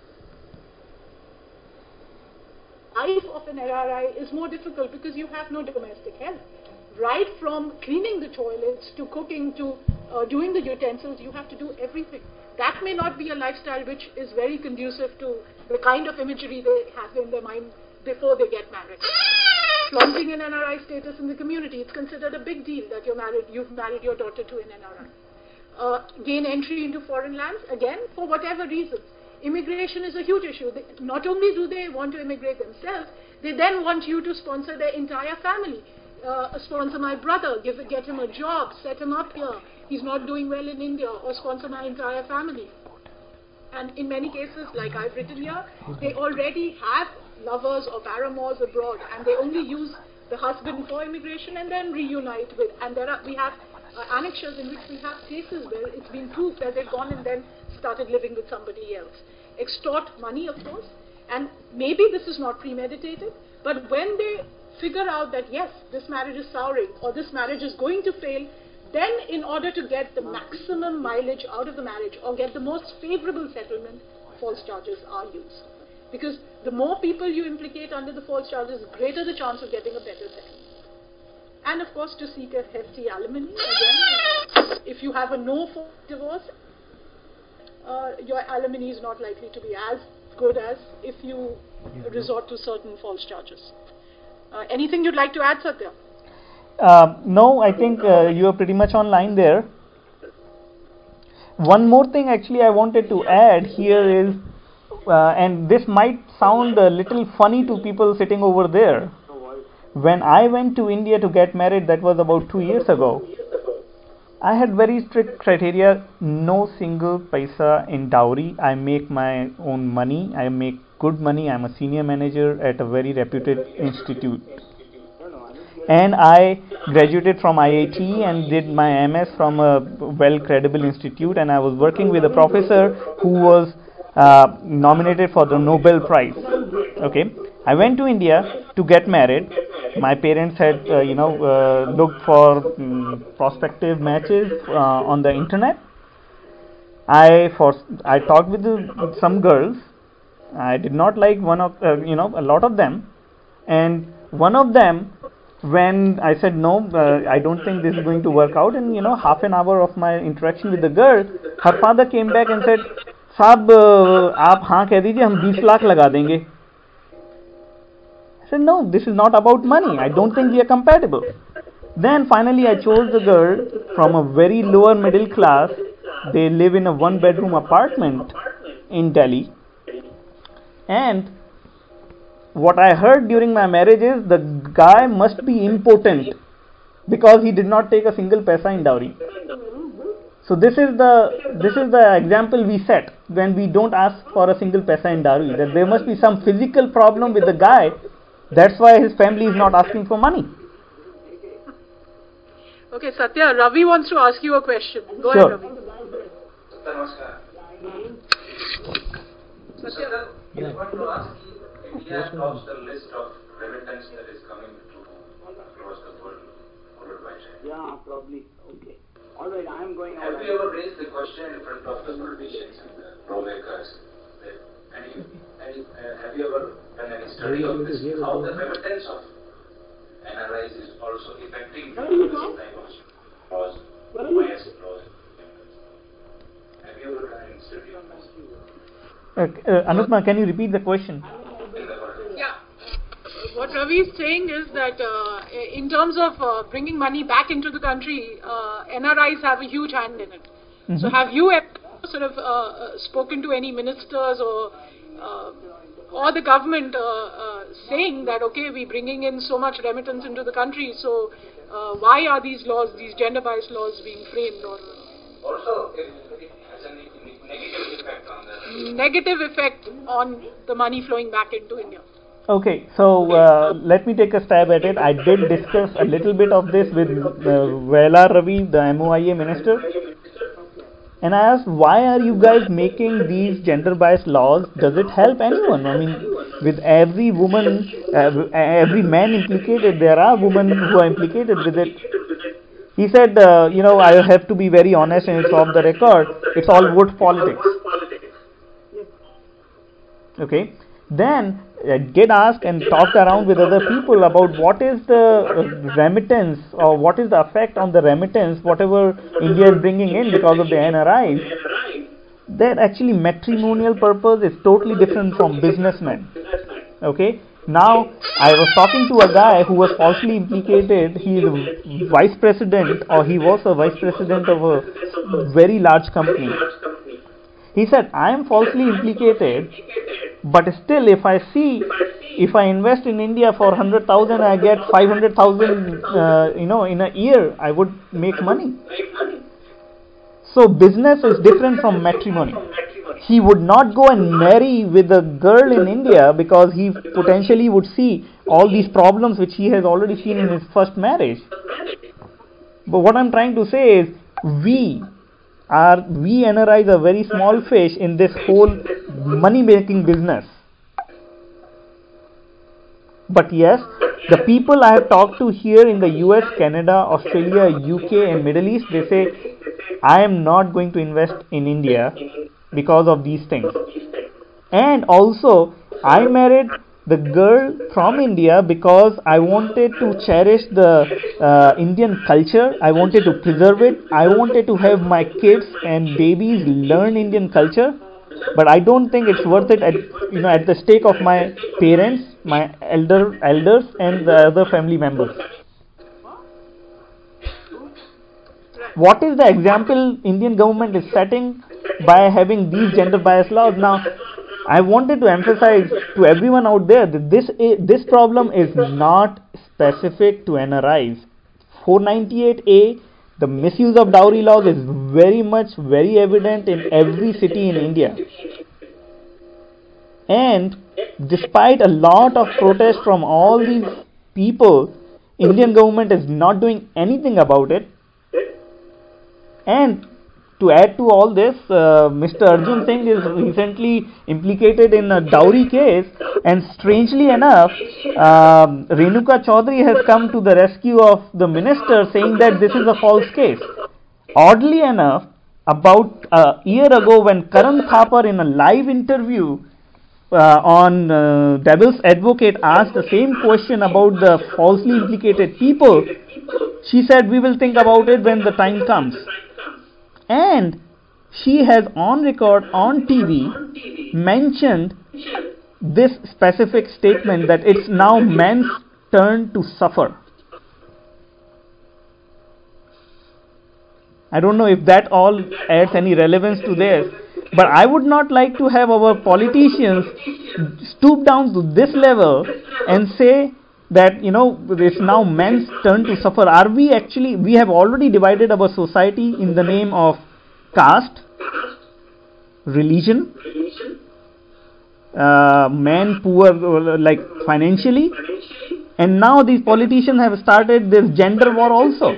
Life of an N R I is more difficult because you have no domestic help. Right from cleaning the toilets to cooking to uh, doing the utensils, you have to do everything. That may not be a lifestyle which is very conducive to the kind of imagery they have in their mind before they get married. Flaunting an N R I status in the community, it's considered a big deal that you're married, you've married your daughter to an N R I. Uh, gain entry into foreign lands, again, for whatever reasons. Immigration is a huge issue. They, not only do they want to immigrate themselves, they then want you to sponsor their entire family. Uh, sponsor my brother, give, get him a job, set him up here. He's not doing well in India, or sponsor my entire family. And in many cases, like I've written here, they already have lovers or paramours abroad, and they only use the husband for immigration and then reunite with. And there are we have uh, annexures in which we have cases where it's been proved that they've gone and then started living with somebody else. Extort money, of course, and maybe this is not premeditated, but when they figure out that yes, this marriage is souring or this marriage is going to fail, then in order to get the maximum mileage out of the marriage or get the most favorable settlement, false charges are used. Because the more people you implicate under the false charges, the greater the chance of getting a better settlement. And of course to seek a hefty alimony, again, if you have a no for divorce, uh, your alimony is not likely to be as good as if you resort to certain false charges. Uh, anything you'd like to add, Satya? Uh, no, I think uh, you are pretty much online there. One more thing actually I wanted to add here is, uh, and this might sound a little funny to people sitting over there. When I went to India to get married, that was about two years ago, I had very strict criteria, no single paisa in dowry. I make my own money, I make good money, I'm a senior manager at a very reputed institute. And I graduated from I I T and did my M S from a well credible institute, and I was working with a professor who was uh, nominated for the Nobel Prize. Okay, I went to India to get married. My parents had uh, you know uh, looked for um, prospective matches uh, on the internet. I for I talked with the, some girls. I did not like one of uh, you know a lot of them, and one of them, when I said no, uh, I don't think this is going to work out, and you know half an hour of my interaction with the girl, her father came back and said, "Saab, aap haan keh dijiye, hum twenty lakh laga denge." I said, no, this is not about money. I don't think we are compatible. Then finally I chose the girl from a very lower middle class. They live in a one bedroom apartment in Delhi. And what I heard during my marriage is the guy must be impotent because he did not take a single paisa in dowry. So this is the this is the example we set when we don't ask for a single paisa in dowry, that there must be some physical problem with the guy. That's why his family is not asking for money. Okay, Satya, Ravi wants to ask you a question. Go sure. ahead, Ravi. Namaskar. Satya, I want to ask you, India tops the list of remittance that is coming to across the world, followed by China. Yeah, probably. Okay. All right, I am going. Have you ever raised the question in front of the politicians and the lawmakers? Any, any, uh, have you ever done any study of this? How the remittance of N R Is is also affecting this type of laws, bias laws? Have you ever done any study on this? Uh, uh, Anupma, can you repeat the question? Yeah. What Ravi is saying is that uh, in terms of uh, bringing money back into the country, uh, N R Is have a huge hand in it. Mm-hmm. So have you ever sort of uh, spoken to any ministers or uh, or the government uh, uh, saying that, okay, we're bringing in so much remittance into the country, so uh, why are these laws, these gender-biased laws being framed? Or also, it, it has has a ne- ne- negative effect on the Negative effect on the money flowing back into India. Okay, so uh, let me take a stab at it. I did discuss a little bit of this with uh, Vailar Ravi, the M O I A minister, and I asked, why are you guys making these gender biased laws? Does it help anyone? I mean, with every woman, uh, every man implicated, there are women who are implicated with it. He said, uh, you know, I have to be very honest and it's off the record. It's all vote politics. Okay. Then uh, get asked and talked around with other people about what is the uh, remittance or what is the effect on the remittance, whatever India is bringing in because of the N R Is. That actually matrimonial purpose is totally different from businessmen. Okay. Now, I was talking to a guy who was falsely implicated. He is a vice president, or he was a vice president of a very large company. He said, I am falsely implicated, but still if I see, if I invest in India for one hundred thousand, I get five hundred thousand, uh, you know, in a year, I would make money. So business is different from matrimony. He would not go and marry with a girl in India because he potentially would see all these problems which he has already seen in his first marriage. But what I'm trying to say is, we are, we N R Is are very small fish in this whole money making business. But yes, the people I have talked to here in the U S, Canada, Australia, U K and Middle East, they say, I am not going to invest in India because of these things. And also, I married the girl from India because I wanted to cherish the uh, Indian culture. I wanted to preserve it. I wanted to have my kids and babies learn Indian culture. But I don't think it's worth it at, you know, at the stake of my parents, my elder elders and the other family members. What is the example Indian government is setting by having these gender bias laws? Now, I wanted to emphasize to everyone out there that this this problem is not specific to N R Is. four ninety-eight A, the misuse of dowry laws is very much, very evident in every city in India. And despite a lot of protest from all these people, Indian government is not doing anything about it. And to add to all this, uh, Mister Arjun Singh is recently implicated in a dowry case, and strangely enough, uh, Renuka Chaudhary has come to the rescue of the minister, saying that this is a false case. Oddly enough, about a year ago, when Karan Thapar in a live interview uh, on uh, Devil's Advocate asked the same question about the falsely implicated people, she said, we will think about it when the time comes. And she has on record, on T V, mentioned this specific statement that it's now men's turn to suffer. I don't know if that all adds any relevance to this, but I would not like to have our politicians stoop down to this level and say that, you know, it's now men's turn to suffer. Are we actually, we have already divided our society in the name of caste, religion, uh, man poor like financially, and now these politicians have started this gender war also.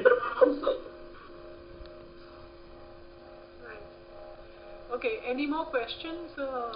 Okay, any more questions? Uh,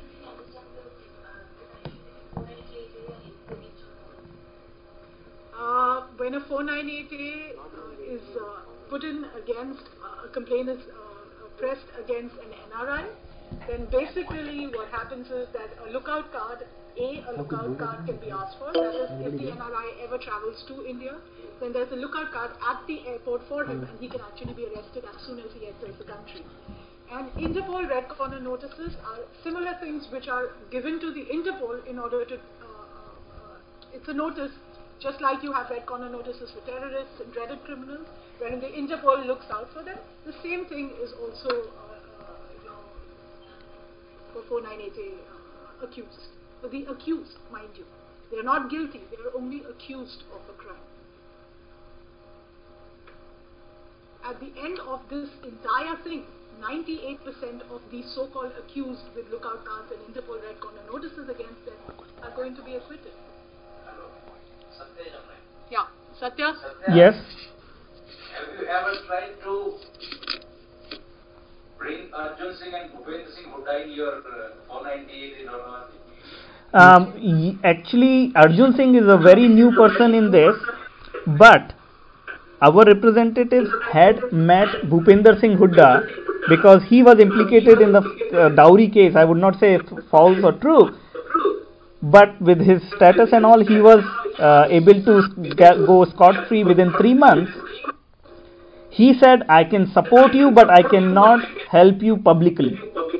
Uh, when a four ninety-eight A uh, is uh, put in against, uh, a complaint is uh, pressed against an N R I, then basically what happens is that a lookout card, A, a lookout card can be asked for. That is, if the N R I ever travels to India, then there's a lookout card at the airport for him, and he can actually be arrested as soon as he enters the country. And Interpol red corner notices are similar things which are given to the Interpol in order to, uh, uh, it's a notice. Just like you have red corner notices for terrorists and dreaded criminals, wherein the Interpol looks out for them, the same thing is also uh, uh, you know, for four ninety-eight A uh, accused. For the accused, mind you. They are not guilty, they are only accused of a crime. At the end of this entire thing, ninety-eight percent of these so-called accused with lookout cards and Interpol Red Corner notices against them are going to be acquitted. Yeah, Satya? Yes. Have you ever tried to bring Arjun Singh and Bhupendra Singh Hooda in your uh, four ninety-eight in Ranawathi? Um, y- actually, Arjun Singh is a very new person in this, but our representatives had met Bhupender Singh Hooda because he was implicated in the uh, dowry case. I would not say if false or true, but with his status and all, he was uh, able to get, go scot-free within three months. He said, I can support you, but I cannot help you publicly.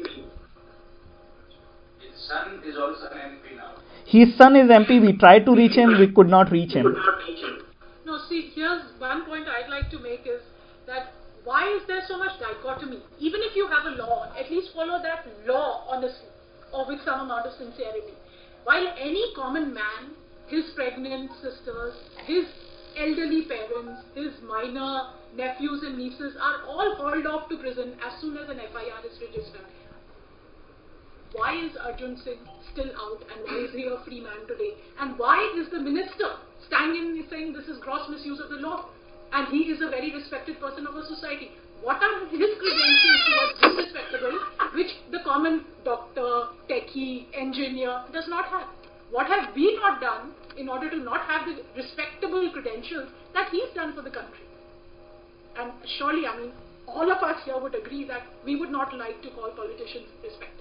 His son is also an M P now. His son is M P. We tried to reach him, we could not reach him. No, see, here's one point I'd like to make is that why is there so much dichotomy? Even if you have a law, at least follow that law honestly or with some amount of sincerity. While any common man, his pregnant sisters, his elderly parents, his minor nephews and nieces are all hauled off to prison as soon as an F I R is registered. Why is Arjun Singh still out and why is he a free man today? And why is the minister standing and saying this is gross misuse of the law? And he is a very respected person of our society. What are his credentials towards being respectable, which the common doctor, techie, engineer does not have? What have we not done in order to not have the respectable credentials that he's done for the country? And surely, I mean, all of us here would agree that we would not like to call politicians respectable.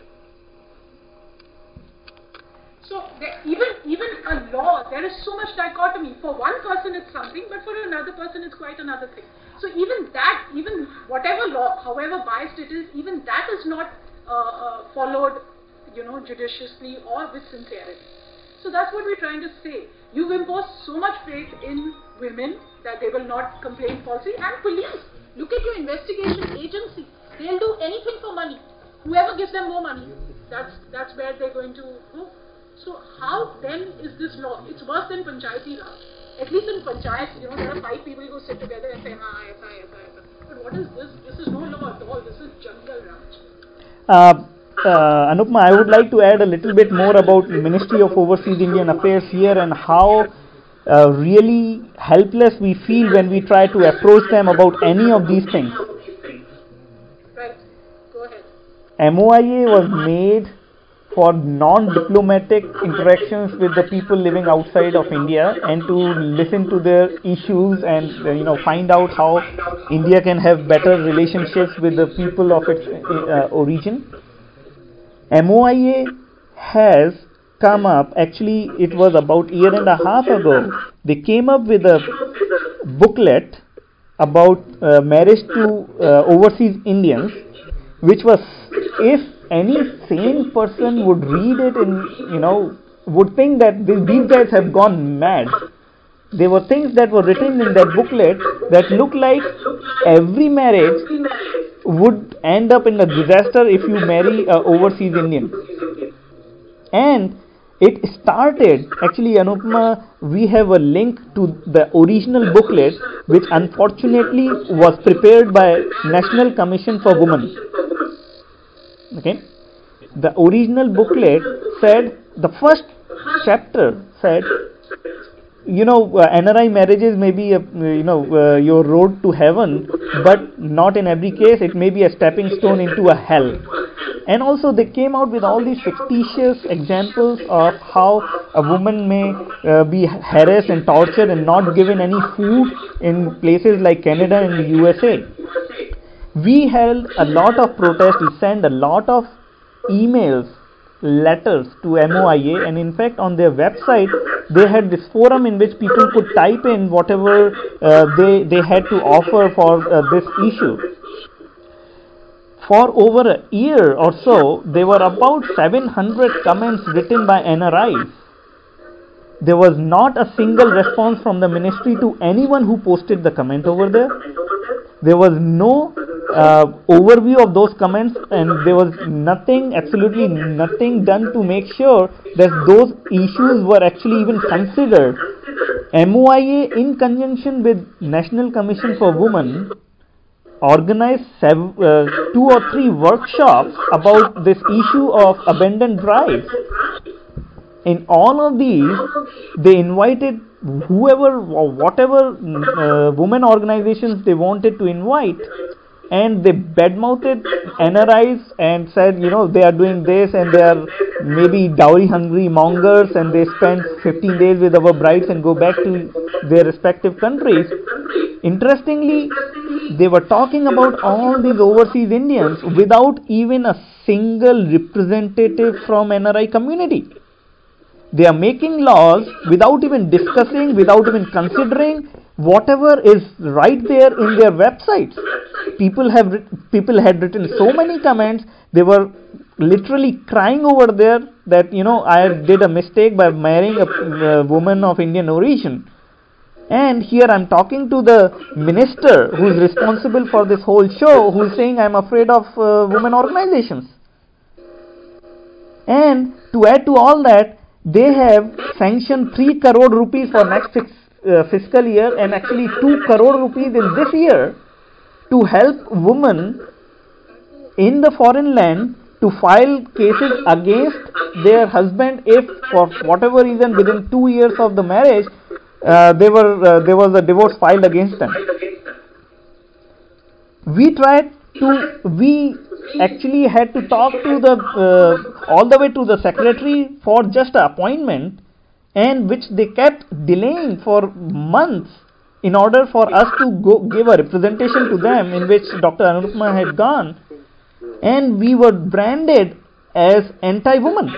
So there, even even a law, there is so much dichotomy. For one person it's something, but for another person it's quite another thing. So even that, even whatever law, however biased it is, even that is not uh, uh, followed, you know, judiciously or with sincerity. So that's what we're trying to say. You've imposed so much faith in women that they will not complain falsely, and police. Look at your investigation agency. They'll do anything for money. Whoever gives them more money, that's that's where they're going to go. So how then is this law? It's worse than Panchayati Raj. At least in Panchayat, you know, there are five people who sit together and say, ah, yes, ah, yes, ah, yes. But what is this? This is no law at all. This is Jungle Raj. Uh, uh, Anupma, I would like to add a little bit more about the Ministry of Overseas Indian Affairs here and how uh, really helpless we feel when we try to approach them about any of these things. Right. Go ahead. M O I A was made for non-diplomatic interactions with the people living outside of India and to listen to their issues and uh, you know find out how India can have better relationships with the people of its uh, origin. M O I A has come up, actually it was about a year and a half ago, they came up with a booklet about uh, marriage to uh, overseas Indians, which was, if any sane person would read it and you know would think that th- these guys have gone mad. There were things that were written in that booklet that looked like every marriage would end up in a disaster if you marry an overseas Indian. And it started, actually Anupma, we have a link to the original booklet which unfortunately was prepared by National Commission for Women. Okay, the original booklet said, the first chapter said, you know, uh, N R I marriages may be, a, you know, uh, your road to heaven, but not in every case. It may be a stepping stone into a hell. And also they came out with all these fictitious examples of how a woman may uh, be harassed and tortured and not given any food in places like Canada and the U S A. We held a lot of protests, we sent a lot of emails, letters to M O I A, and in fact on their website they had this forum in which people could type in whatever uh, they, they had to offer for uh, this issue. For over a year or so, there were about seven hundred comments written by N R Is. There was not a single response from the ministry to anyone who posted the comment over there. There was no uh, overview of those comments, and there was nothing, absolutely nothing done to make sure that those issues were actually even considered. M O I A, in conjunction with National Commission for Women, organized sev- uh, two or three workshops about this issue of abandoned brides. In all of these, they invited whoever or whatever uh, women organizations they wanted to invite, and they badmouthed N R Is and said, you know, they are doing this and they are maybe dowry hungry mongers and they spend fifteen days with our brides and go back to their respective countries. Interestingly, they were talking about all these overseas Indians without even a single representative from N R I community. They are making laws without even discussing, without even considering whatever is right there in their websites. People have people had written so many comments. They were literally crying over there that, you know, I did a mistake by marrying a uh, woman of Indian origin. And here I'm talking to the minister who is responsible for this whole show, who is saying I'm afraid of uh, women organizations. And to add to all that, they have sanctioned three crore rupees for next fix, uh, fiscal year and actually two crore rupees in this year to help women in the foreign land to file cases against their husband if for whatever reason within two years of the marriage uh, they were uh, there was a divorce filed against them. We tried to we actually had to talk to the uh, all the way to the secretary for just an appointment, and which they kept delaying for months in order for us to go give a representation to them, in which Doctor Anurupma had gone, and we were branded as anti-woman,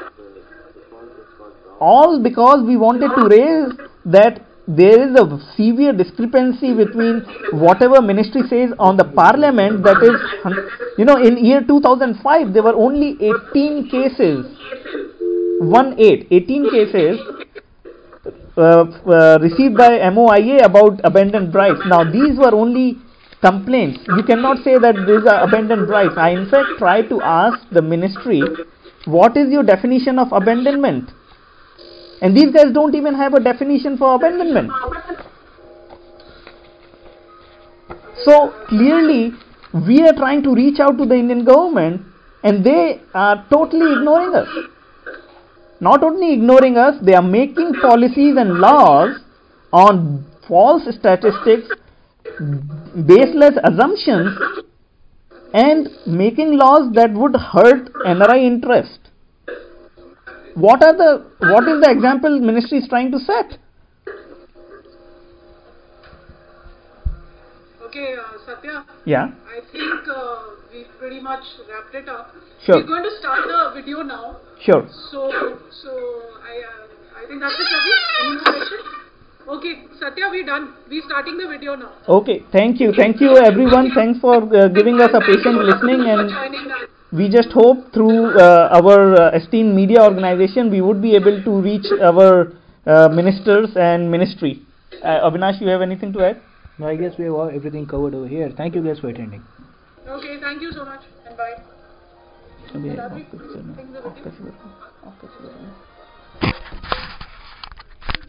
all because we wanted to raise that there is a severe discrepancy between whatever ministry says on the parliament. That is, you know, in year two thousand five there were only eighteen cases, one eight, eighteen cases uh, uh, received by M O I A about abandoned brides. Now these were only complaints. You cannot say that these are abandoned brides. I in fact tried to ask the ministry, what is your definition of abandonment? And these guys don't even have a definition for abandonment. So clearly we are trying to reach out to the Indian government and they are totally ignoring us. Not only ignoring us, they are making policies and laws on false statistics, baseless assumptions, and making laws that would hurt N R I interest. What are the what is the example ministry is trying to set? Okay, uh, Satya. Yeah. I think uh, we pretty much wrapped it up. Sure. We're going to start the video now. Sure. So, so I, uh, I think that's it, Ravi. Any more questions? Okay, Satya, we're done. We're starting the video now. Okay. Thank you. Thank you, everyone. Thanks for uh, giving us a patient listening, and we just hope through uh, our uh, esteemed media organization we would be able to reach our uh, ministers and ministry. Uh, Avinash, you have anything to add? No, I guess we have everything covered over here. Thank you guys for attending. Okay, thank you so much and bye. अभी Ravi, please, things are ready.